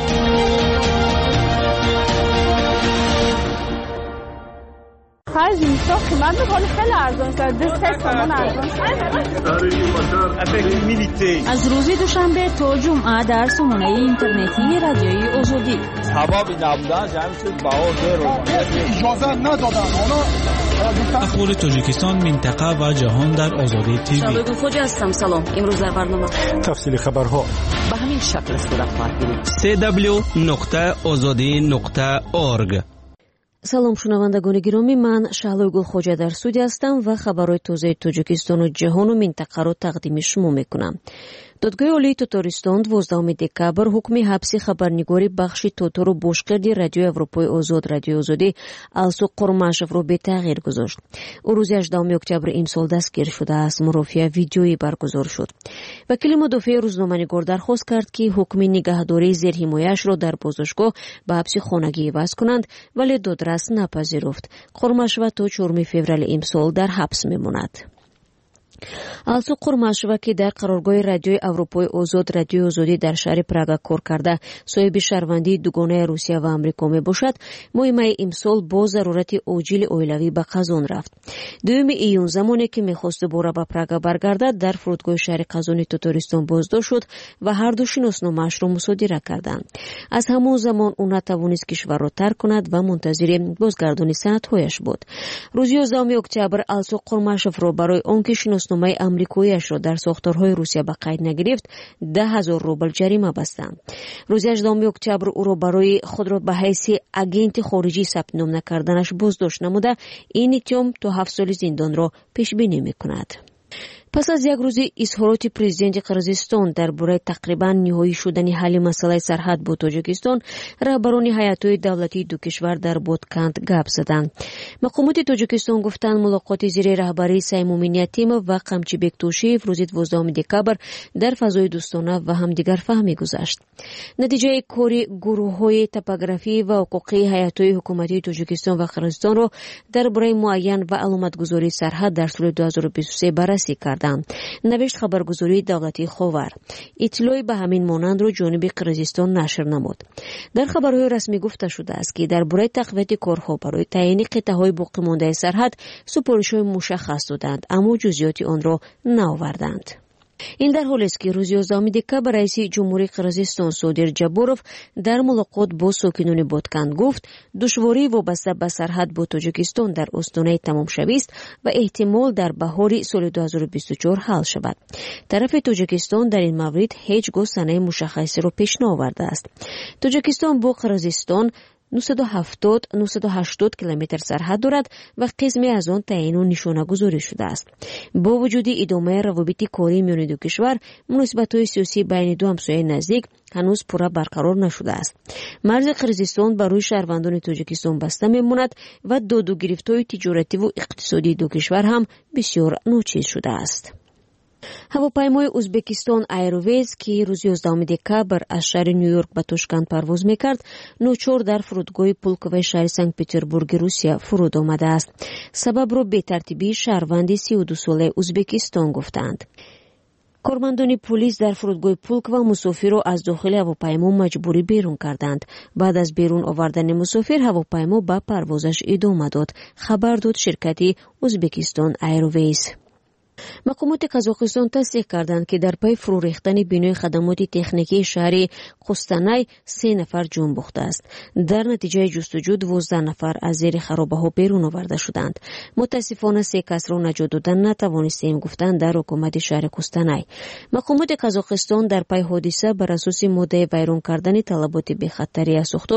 خرج میشه من میخوام خیلی ارزان شد. دست سامان ارزان از روز دوشنبه تا جمعه در سامانه اینترنتی رادیوی آزادی. سبب نبودن جمعیت باور اجازه ندادن. اخبار تاجیکستان، منطقه و جهان در آزادی تیوی. شالوگل خوجا هستم. سلام. امروز در برنامه تفصیل خبرها به همین شکل صورت خواهد گرفت. www.azadi.org. سلام شنوندگان گرامی، من شالوگل خوجا در استودیو هستم و خبرهای تازه تاجیکستان و جهان و منطقه را تقدیم شما میکنم. دادگاه عالی تاتارستان 12 دکبر حکم حبس خبرنگاری بخش تاتار و باشکردی رادیو اروپای آزاد رادیو آزادی السو قرماشف را به تغییر گذاشت. او روز 18 اکتبر این سال دستگیر شده است. مرافعه ویدیویی برگزار شد. وکیل مدافع روزنامه‌نگار درخواست کرد که حکم نگهداری زیر حمایه‌اش را در بازداشتگاه به حبس خانگی عوض کنند، ولی دادرس نپذیرفت. قرماشف تا 4 فوریه امسال در حبس میماند. السو قرماشوا که در قرارگاه رادیوی اروپای آزاد رادیو آزادی در شهر پراگ کار کرده صاحب شهروندی دوگانه روسیه و آمریکا می باشد، ماه امسال با ضرورت عاجل اویلوی به قزون رفت. 2 ایون زمانی که میخواست دوباره به پراگ برگردد در فرودگاه شهر قزون تاتارستان بازداشت شد و هر دو شناسنامه‌اش را مصادره کردند. از همان زمان او نتوانست کشور را ترک کند و منتظر بازگردانی سندهایش بود. روز 11 اکتبر السو قرماشف را برای آنکه شناسنامه آمریکایی‌اش را در ساختارهای روسیه به قید نگرفت 10,000 روبل جریمه بستند. روز 18 اکتبر او را برای خود را به حیث اگنت خارجی ثبت نام نکردنش بازداشت نموده این اتهام تا 7 سال زندان را پیش بینی می‌کند. پس از یک روز اظهارات پرزیدنت قرقیزستان درباره تقریبا نهایی شدن حل مسئله سرحد با تاجیکستان، رهبران هیئت‌های دولتی دو کشور در بودکند گپ زدند. مقامات تاجیکستان گفتند ملاقات زیر رهبری سیمومی نیتیم و قمچی بکتوشیف روز 12 دکبر در فضای دوستانه و همدیگر فهمی گذشت. نتیجه کاری گروه‌های توپوگرافی و حقوقی هیئت‌های حکومتی تاجیکستان و قرقیزستان را درباره معین و علامتگذاری سرحد در سال 2023 بررسی کرد. نوشت خبرگزاری دولتی خاور. اطلاعی به همین مانند را جانب قرقیزستان نشر نمود. در خبرهای رسمی گفته شده است که درباره تقویت کارها برای تعیین قطعه‌های باقی مانده سرحد سفارش‌های مشخص دادند، اما جزئیات آن را نآوردند. این در حالی است که روز 11 دکبر رئیس جمهوری قرقیزستان صادر جابوروف در ملاقات با ساکنان بودکند گفت دشواری وابسته به سرحد با تاجیکستان در استانه تمام شوی است و احتمال در بهار سال 2024 حل شود. طرف تاجیکستان در این مورد هیچ گونه مشخصی را پیش نآورده است. تاجیکستان با قرقیزستان 980 کیلومتر سرحد دارد و قسمی از آن تعیین و نشانه گذاری شده است. با وجود ادامه روابط کاری میان دو کشور، مناسبت‌های سیاسی بین دو همسایه نزدیک هنوز پورا برقرار نشده است. مرز قرقیزستان برای شهروندان تاجیکستان بسته میماند و داد و گرفت‌های تجارتی و اقتصادی دو کشور هم بسیار ناچیز شده است. هواپیمای ازبکستان ایرویز که روز 11 دکبر از شهر نیویورک به تاشکند پرواز میکرد، ناچار در فرودگاه پولکوی شهر سنت پترزبورگ روسیه فرود آمده است. سبب را به ترتیبی شهروند 32 ساله ازبکستان گفتند. کارمندان پلیس در فرودگاه پولک و مسافر را از داخل هواپیما مجبوری بیرون کردند. بعد از بیرون آوردن مسافر، هواپیما به پروازش ادامه داد. خبر داد شرکت ازبکستان ایرویز. مقامات قزاقستان تصدیق کردند که در پی فرو ریختن بینای خدمات تکنیکی شهر قوستانای 3 نفر جان باخته است. در نتیجه جستجو 12 نفر از زیر خرابه‌ها بیرون آورده شدند. متاسفانه 3 کس را نجات دادن نتوانستیم، گفتند در حکومت شهر قوستانای. مقامات قزاقستان در پی حادثه بر اساس ماده ویران کردن طلبات بی خطری از ساختار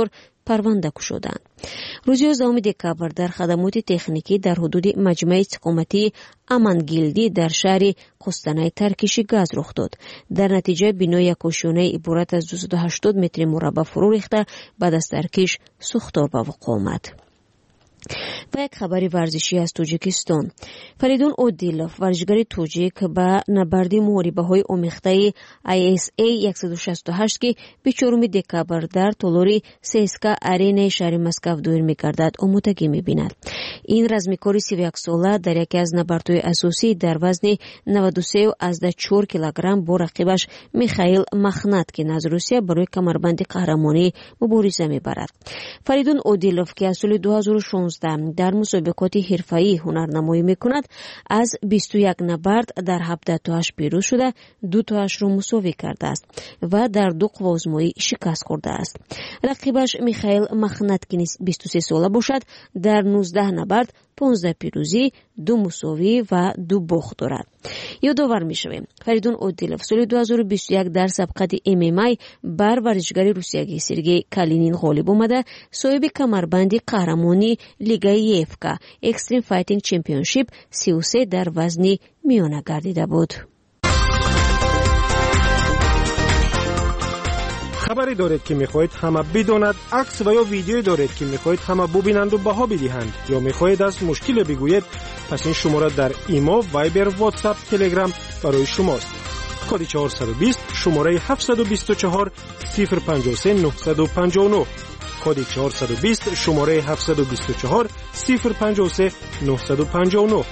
парванда кушоданд. рӯзи 11 декабр дар хадамоти техникӣ дар ҳудуди маҷмӯи истиқоматии амангилдӣ дар шаҳри қустанай таркиши газ рух дод. дар натиҷа бинои якошиёнаи иборат аз 280 метри мураббаъ фурӯ рехта баъд аз таркиш сӯхтор ба вуқӯъ омад. و یک خبری ورزشی از توجیکستان. فریدون اودیلوف ورزشکار توجیک با نبردی محاربه‌های آمیخته ISA 168 که به 4 دکبر در تالاری سیسکا آرینای شهر مسکو دایر می‌گردد آمادگی می‌بیند. این رزمکار 31 ساله در یکی از نبردهای اساسی در وزن 93.4 کیلوگرم با رقیبش میخائیل مخناتکین از روسیه برای کمربند قهرمانی مبارزه می‌برد. فریدون اودیلوف که از سال 2016 در مسابقات حرفه‌ای هنرنمایی می‌کند از 21 نبرد در 17 تاش پیروز شده 2 تاش را مساوی کرده است و در 2 قوازمایی شکست خورده است. رقیبش میخائیل مخناتکین 23 ساله باشد در 19 نبرد 15 پیروزی 2 مساوی و 2 باخت دارد. یادآور می‌شویم فریدون اودیلوف سال 2021 در سابقه MMA بر ورزشکار روسیایی سرگئی کالینین غالب آمده صاحب کمربند قهرمانی لیگای یفکا اکستریم فایتینگ چمپیونشیپ 33 در وزن میانه گردیده بود. خبری دارید که میخواهید همه بداند، عکس و یا ویدیویی دارید که میخواهید همه ببینند و بها بدهند یا میخواهید از مشکل بگویید، پس این شماره در ایمو، وایبر، واتساپ، تلگرام برای شماست. کد 420 شماره 724 053 959 کد 420 شماره 724 053 959.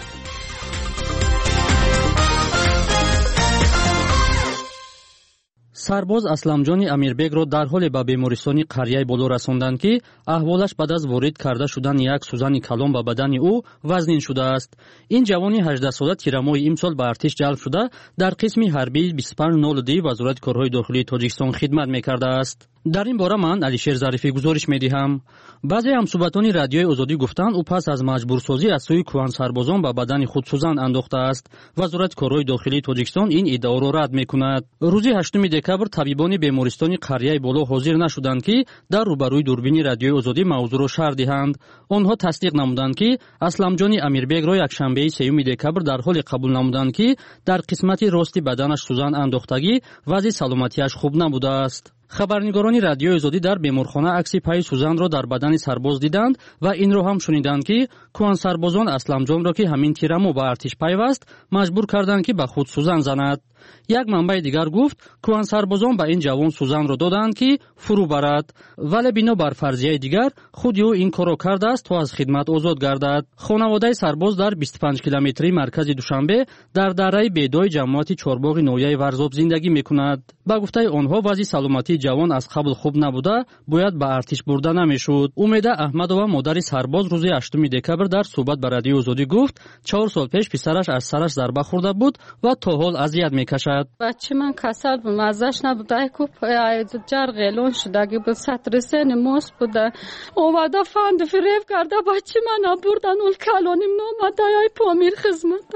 سرباز اسلمجان امیربگро дар ҳоле ба бемористони қарияи боло расонданд ки аҳволаш баъд аз ворид карда шудан як сӯзани калон ба бадани ӯ вазнин шудааст. ин ҷавони 18 сола тирамоҳи имсол ба артиш ҷалб шуда дар қисми ҳарбии 2502 вазорати корҳои дохилии тоҷикистон хидмат мекардааст. дар ин бора ман алишер зарифӣ гузориш медиҳам. баъзе ҳамсуҳбатони радиои озодӣ гуфтанд ӯ пас аз маҷбурсозӣ аз сӯи кӯҳансарбозон ба бадани худ сӯзан андохтааст. вазорати корҳои дохилии тоҷикистон ин иддаоро рад мекунад. рӯзи 8 декабр табибони бемористони қарияи боло ҳозир нашуданд ки дар рӯбарӯи дурбини радиои озодӣ мавзӯъро шарҳ диҳанд. онҳо тасдиқ намуданд ки асламҷони амирбегро якшанбеи 3 декабр дар ҳоле қабул намуданд ки дар қисмати рости баданаш сӯзан андохтагӣ вазъи саломатиаш хуб набудааст. خبرنگاران رادیوی آزادی در بیمارخانه عکس پای سوزان را در بدن سرباز دیدند و این را هم شنیدند که کوهن سربازان اسلمجان را که همین تیرمو به ارتش پیوست مجبور کردند که به خود سوزان زند. یک منبع دیگر گفت کوهن سربازان به این جوان سوزان را دادند که فرو برد، ولی بنا بر فرضیه دیگر خود او این کارو کرده است تا از خدمت آزاد گردد. خانواده سرباز در 25 کیلومتری مرکز دوشنبه در دره بیدای جماعت چهارباغ نویای ورزاب زندگی میکند. با گفته آنها وضع سلامتی جوان از قبل خوب نبوده باید به ارتش برده نمیشد. امیده احمدова مادر سرباز روز 8 دکبر در صحبت با رادیو آزادی گفت 4 سال پیش پسرش از سرش ضربه خورده بود و تا حال اذیت میکشد. بچه من کسل بود، ازش نبوده که جرقلون شده بود، سطر سن ماست بوده، اومده فند فریب کرده بچه من بردن اون کلانیم نامده های پامیر خدمت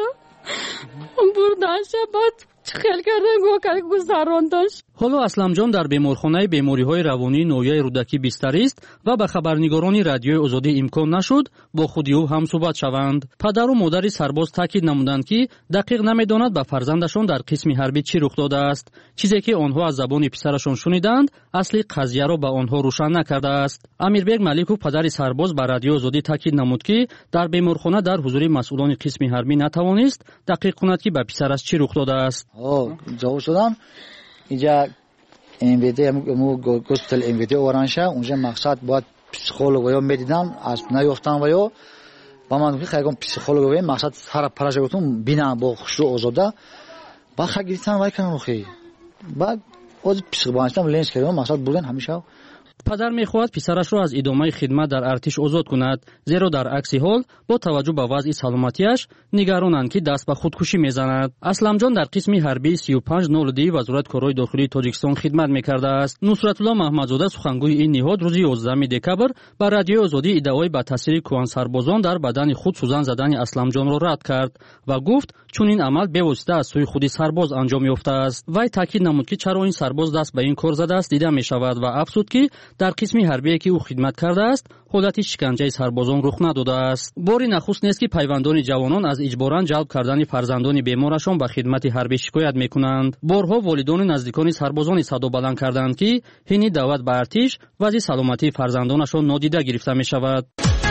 بردن شد خیلی کردن گذراندش. حالا اسلمجان در بیمارخانه بیماری‌های روانی نویای رودکی بستر است و به خبرنگاران رادیوی آزادی امکان نشد با خود او هم صحبت شوند. پدر و مادر سرباز تاکید نمودند که دقیق نمی‌دانند به فرزندشان در قسم حربی چی رخ داده است. چیزی که آنها از زبان پسرشان شنیدند اصلی قضیه را به آنها روشن نکرده است. امیربگ ملیکوف پدر سرباز به رادیو آزادی تاکید نمود که در بیمارخانه در حضور مسئولان قسم حربی نتوانست دقیق کند که به پسرش چی رخ داده است. جواب شدم اینجا MVD گفتل MVD اورانشا اونجا مقصد باید پسیکولوگ یا میدیدن از نیافتن و یا با من که خیلی پسیکولوگ و مقصد هر پروژه گفتم بینا با خشوع آزاده با خگیرتن وای کنم خیلی بعد از پسیکولوگان لنز کردم مقصد بودن همیشه. پدر می‌خواهد پسرش را از ادامه خدمت در ارتش آزاد کند، زیرا در عکس حال با توجه به وضع سلامتیش نگرانند که دست به خودکشی میزند. اسلمجان در قسم حربی 3502 وزارت کارهای داخلی تاجیکستان خدمت میکرده است. نصرتالله محمدزاده سخنگوی این نهاد روز 11 دکبر بر رادیو آزادی ادعای به تاثیر کوهن سربازان در بدن خود سوزن زدن اسلمجان را رد کرد و گفت چون این عمل به واسطه از سوی خود سرباز انجام یافته است. وی تاکید نمود که چرا این سرباز دست به این کار زده است دیده میشود و افزود که дар қисми ҳарбие ки ӯ хидмат кардааст ҳолати шиканҷаи сарбозон рух надодааст. бори нахуст нест ки пайвандони ҷавонон аз иҷборан ҷалб кардани фарзандони беморашон ба хидмати ҳарбӣ шикоят мекунанд. борҳо волидони наздикони сарбозони садо баланд карданд ки ҳини даъват ба артиш вазъи саломатии фарзандонашон нодида гирифта мешавад.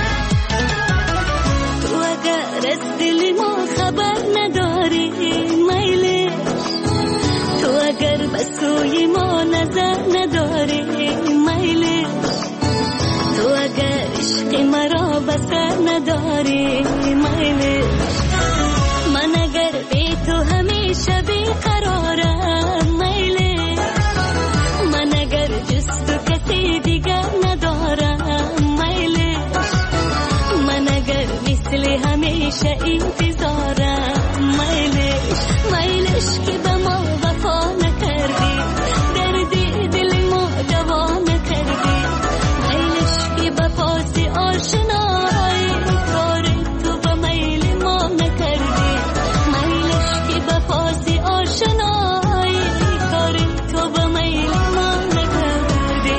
سوی ما نظر نداری میلی تو اگر عشق مرا بسر نداری میلی من اگر بی تو همیشه بیقرارم میلی من اگر جز تو کسی دیگر ندارم میلی من اگر مثل همیشه انتظارم میلی میلیش که به ما وفا نکردی دردی دل ما دوا نکردی میلیش که به پاس آشنایی کار تو به میل ما نکردی میلیش که به پاس آشنایی کار تو به میل ما نکردی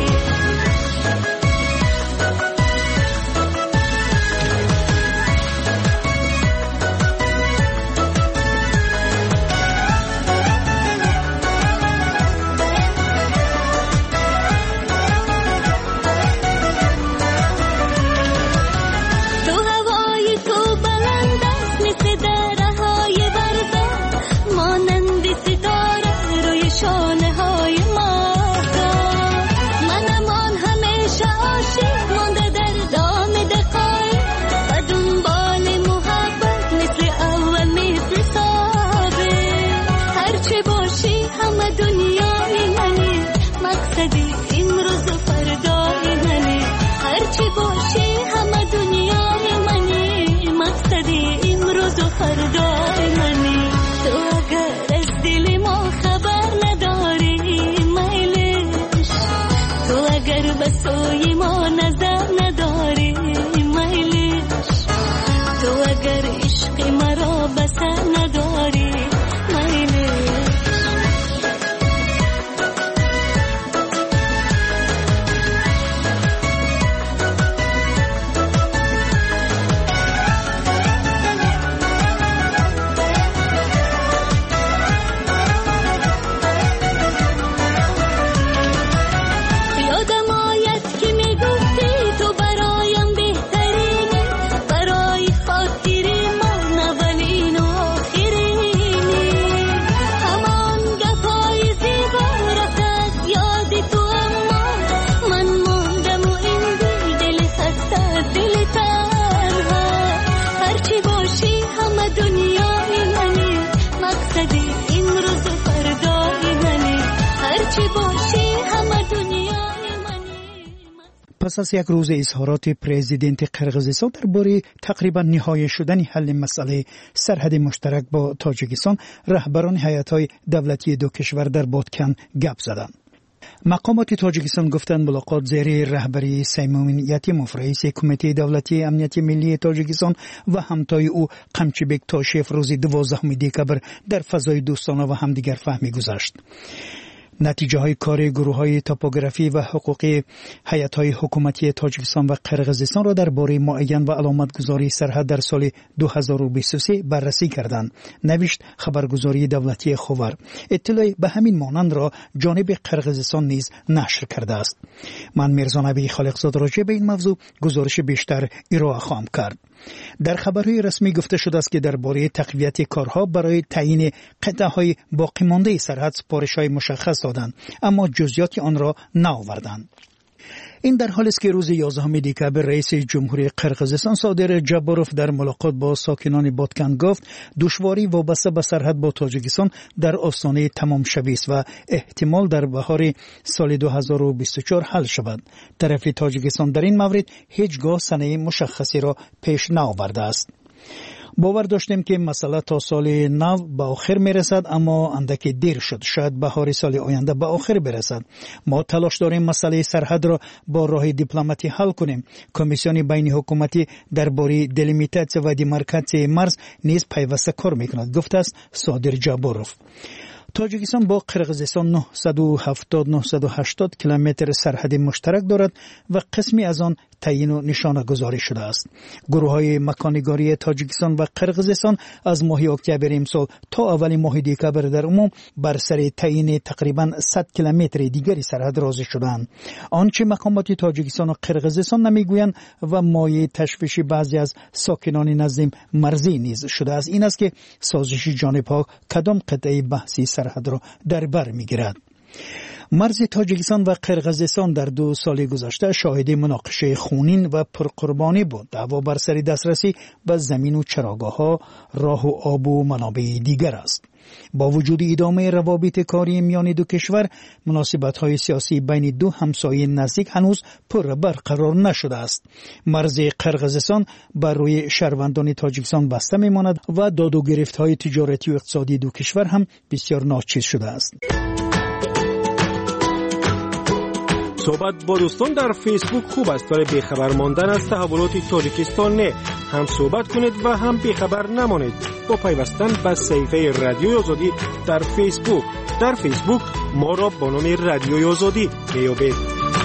بسوی ما نظر نداری میلیش تو اگر عشق مرا بسر نداری میلیش پس از یک روز اظهارات پرزیدنت قرقیزستان درباره تقریبا نهایی شدن حل مسئله سرحد مشترک با تاجیکستان، رهبران هیئت‌های دولتی دو کشور در بادکن گپ زدند. مقامات تاجیکستان گفتند ملاقات زیر رهبری سیمون یتیموف رئیس کمیته دولتی امنیت ملی تاجیکستان و همتای او قمچیبک تاشیف روز 12 دکبر در فضای دوستانه و همدیگر فهمی گذشت. نتیجه های کار گروه های توپوگرافی و حقوقی هیئت های حکومتی تاجیکستان و قرقیزستان را درباره معین و علامت گذاری سرحد در سال 2023 بررسی کردند، نوشت خبرگزاری دولتی خبر. اطلاع به همین مانند را جانب قرقیزستان نیز نشر کرده است. من میرزا نبی خالقزاد راجع به این موضوع گزارش بیشتر ارائه خواهم کرد. در خبرهای رسمی گفته شده است که درباره تقویت کارها برای تعیین قطعه‌های باقی مانده سرحد سپارش‌های مشخص دادند، اما جزئیات آن را نآوردند. این در حالی است که روز 11 دکبر رئیس جمهوری قرقیزستان صادر جابروف در ملاقات با ساکنان بادکن گفت دشواری وابسته به سرحد با تاجیکستان در آستانه تمام شوی است و احتمال در بهار سال 2024 حل شود. طرف تاجیکستان در این مورد هیچگاه سنه مشخصی را پیش نآورده است. باور داشتیم که مسئله تا سال نو به آخر میرسد، اما اندکی دیر شد. شاید بهار سال آینده به آخر برسد. ما تلاش داریم مسئله سرحد را با راه دیپلماتی حل کنیم. کمیسیون بین حکومتی درباره دلیمیتاسیون و دیمارکاسیون مرز نیز پیوسته کار میکند، گفته است صادر جابروف. تاجیکستان با قرقیزستان 970-980 کیلومتر سرحد مشترک دارد و قسمی از آن تعیین و نشانه گذاری شده است. گروه‌های مکان‌نگاری تاجیکستان و قرقیزستان از ماه اکتبر امسال تا اول ماه دسامبر در عموم بر سر تعیین تقریباً 100 کیلومتر دیگری سرحد راضی شدند. آنچه مقامات تاجیکستان و قرقیزستان نمیگویند و مایه تشویش بعضی از ساکنان نزدیم مرزی نیز شده است این است که سازش جانب‌ها کدام قطعه بحثی سرحد را در بر می‌گیرد. مرز تاجیکستان و قرقیزستان در 2 سال گذشته شاهد مناقشه خونین و پرقربانی بود. دعوا بر سر دسترسی به زمین و چراگاه‌ها، راه و آب و منابع دیگر است. با وجود ادامه روابط کاری میان دو کشور، مناسبت‌های سیاسی بین دو همسایه نزدیک هنوز پر برقرار نشده است. مرز قرقیزستان بر روی شهروندان تاجیکستان بسته می‌ماند و داد و گرفت‌های تجارتی و اقتصادی دو کشور هم بسیار ناچیز شده است. صحبت با دوستان در فیسبوک خوب است برای بیخبر ماندن از تحولات تاجیکستان نه. هم صحبت کنید و هم بیخبر نمانید با پیوستن به صفحه رادیوی آزادی در فیسبوک. در فیسبوک ما را با نام رادیوی آزادی میابید.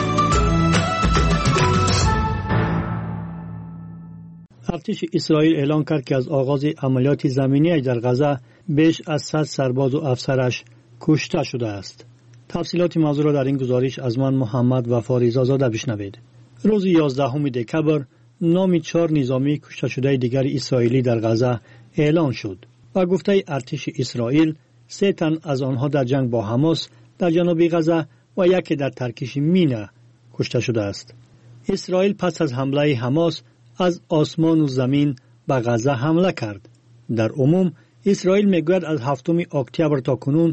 ارتش اسرائیل اعلام کرد که از آغاز عملیات زمینی در غزه بیش از 100 سرباز و افسرش کشته شده است. تفصیلات موضوع را در این گزارش از من محمد وفا رضازاده بشنوید. روز 11 دکمبر نام 4 نظامی کشته شده دیگر اسرائیلی در غزه اعلان شد و گفته ارتش اسرائیل 3 تن از آنها در جنگ با حماس در جنوب غزه و یکی در ترکیش مینا کشته شده است. اسرائیل پس از حمله حماس از آسمان و زمین به غزه حمله کرد. در عموم اسرائیل میگوید از 7 اکتبر تا کنون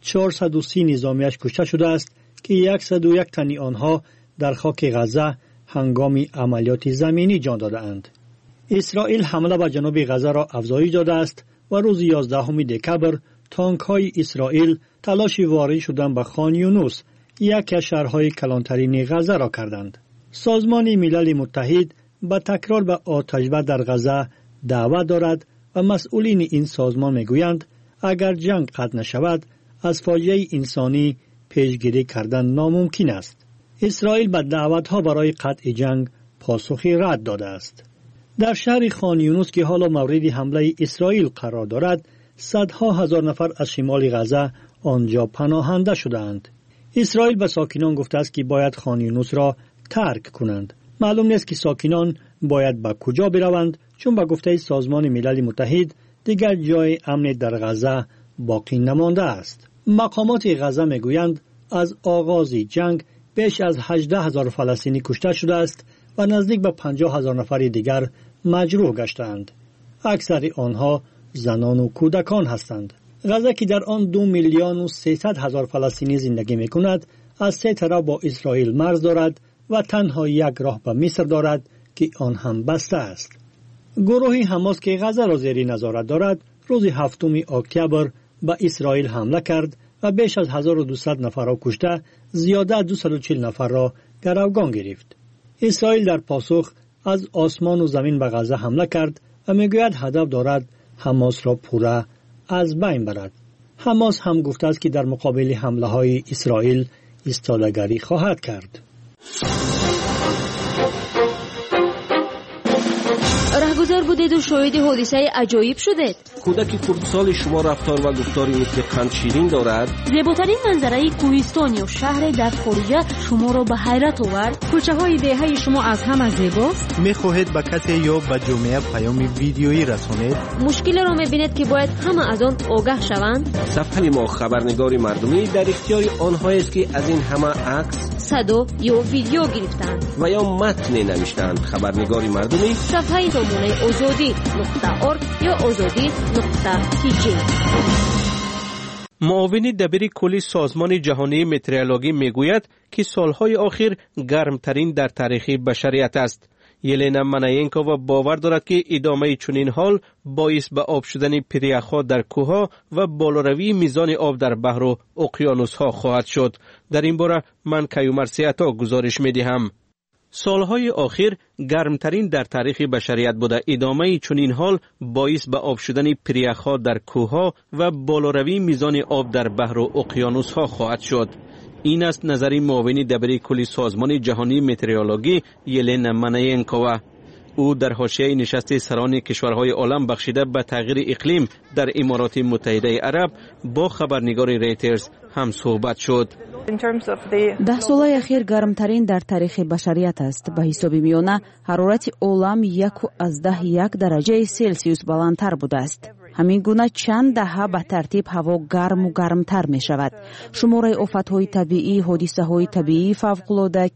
430 نظامیش کشته شده است که 101 تن آنها در خاک غزه هنگام عملیات زمینی جان دادند. اسرائیل حمله به جنوب غزه را افزایش داده است و روز 11 دکمبر تانک‌های اسرائیل تلاش وارد شدن به خان یونس، یکی از شهرهای کلانترین غزه را کردند. سازمان ملل متحد به تکرار به آتش‌بس در غزه دعوت دارد و مسئولین این سازمان میگویند اگر جنگ قطع نشود از فاجعه انسانی پیشگیری کردن ناممکن است. اسرائیل به دعوت‌ها برای قطع جنگ پاسخی رد داده است. در شهر خان یونس که حالا مورد حمله اسرائیل قرار دارد، صدها هزار نفر از شمال غزه آنجا پناهنده شدند. اسرائیل به ساکنان گفته است که باید خان یونس را ترک کنند. معلوم نیست که ساکنان باید به کجا بروند، چون به گفته سازمان ملل متحد دیگر جای امن در غزه باقی نمانده است. مقامات غزه میگویند از آغاز جنگ بیش از 18,000 فلسطینی کشته شده است و نزدیک به 50,000 نفر دیگر مجروح گشتند. اکثر آنها زنان و کودکان هستند. غزه که در آن 2,300,000 فلسطینی زندگی میکند، از 3 طرف با اسرائیل مرز دارد و تنها یک راه به مصر دارد که آن هم بسته است. گروه حماس که غزه را زیر نظارت دارد، روز 7 اکتبر به اسرائیل حمله کرد و بیش از 1200 نفر را کشته، زیاده 240 نفر را گروگان گرفت. اسرائیل در پاسخ از آسمان و زمین به غزه حمله کرد و میگوید هدف دارد حماس را پورا از بین برد. حماس هم گفته است که در مقابل حمله های اسرائیل ایستادگی خواهد کرد. رهگذر بودید و شاهد حادثه عجایب شدید. کودک خردسال شما رفتار و گفتاری مثل قند شیرین دارد. زیباترین منظره کوهستان یا شهر در خارجه شما را به حیرت آورد. کوچه های دهه شما از همه زیباست. میخواهید به کسی یا به جامعه پیام ویدیویی رسانید؟ مشکل را میبینید که باید همه از آن آگاه شوند. صفحه ما خبرنگار مردمی در اختیار آنهایی است که از این همه عکس، صدا یا ویدیو گرفتند و یا متن نوشتند. خبرنگار مردمی صفحه نمونه azadi.org یا azadi.tg. معاون دبیر کلی سازمان جهانی مترولوژی میگوید که سالهای اخیر گرمترین در تاریخ بشریت است. یلنا مناینکووا باور دارد که ادامه چنین حال باعث به آب شدن پریخ‌ها در کوه‌ها و بالاروی میزان آب در بحر و اقیانوس‌ها خواهد شد. در این باره من کیومرثیتا گزارش می‌دهم. سالهای آخر گرمترین در تاریخ بشریت بوده. ادامه چنین حال باعث به آب شدن پریخ‌ها در کوه‌ها و بالاروی میزان آب در بحر و اقیانوس‌ها خواهد شد. این است نظر معاون دبیر کل سازمان جهانی مترولوژی یلنا مناینکووا. او در حاشیه نشست سران کشورهای عالم بخشیده به تغییر اقلیم در امارات متحده عرب با خبرنگار ریترز هم صحبت شد. 10 سال اخیر گرمترین در تاریخ بشریت است. به حساب میانه حرارت عالم 1.1 درجه سلسیوس بلندتر بوده است. همین گونه چند دهه به ترتیب هوا گرم و گرمتر می شود. شمار آفت‌های طبیعی، حادثه‌های طبیعی فوق‌العاده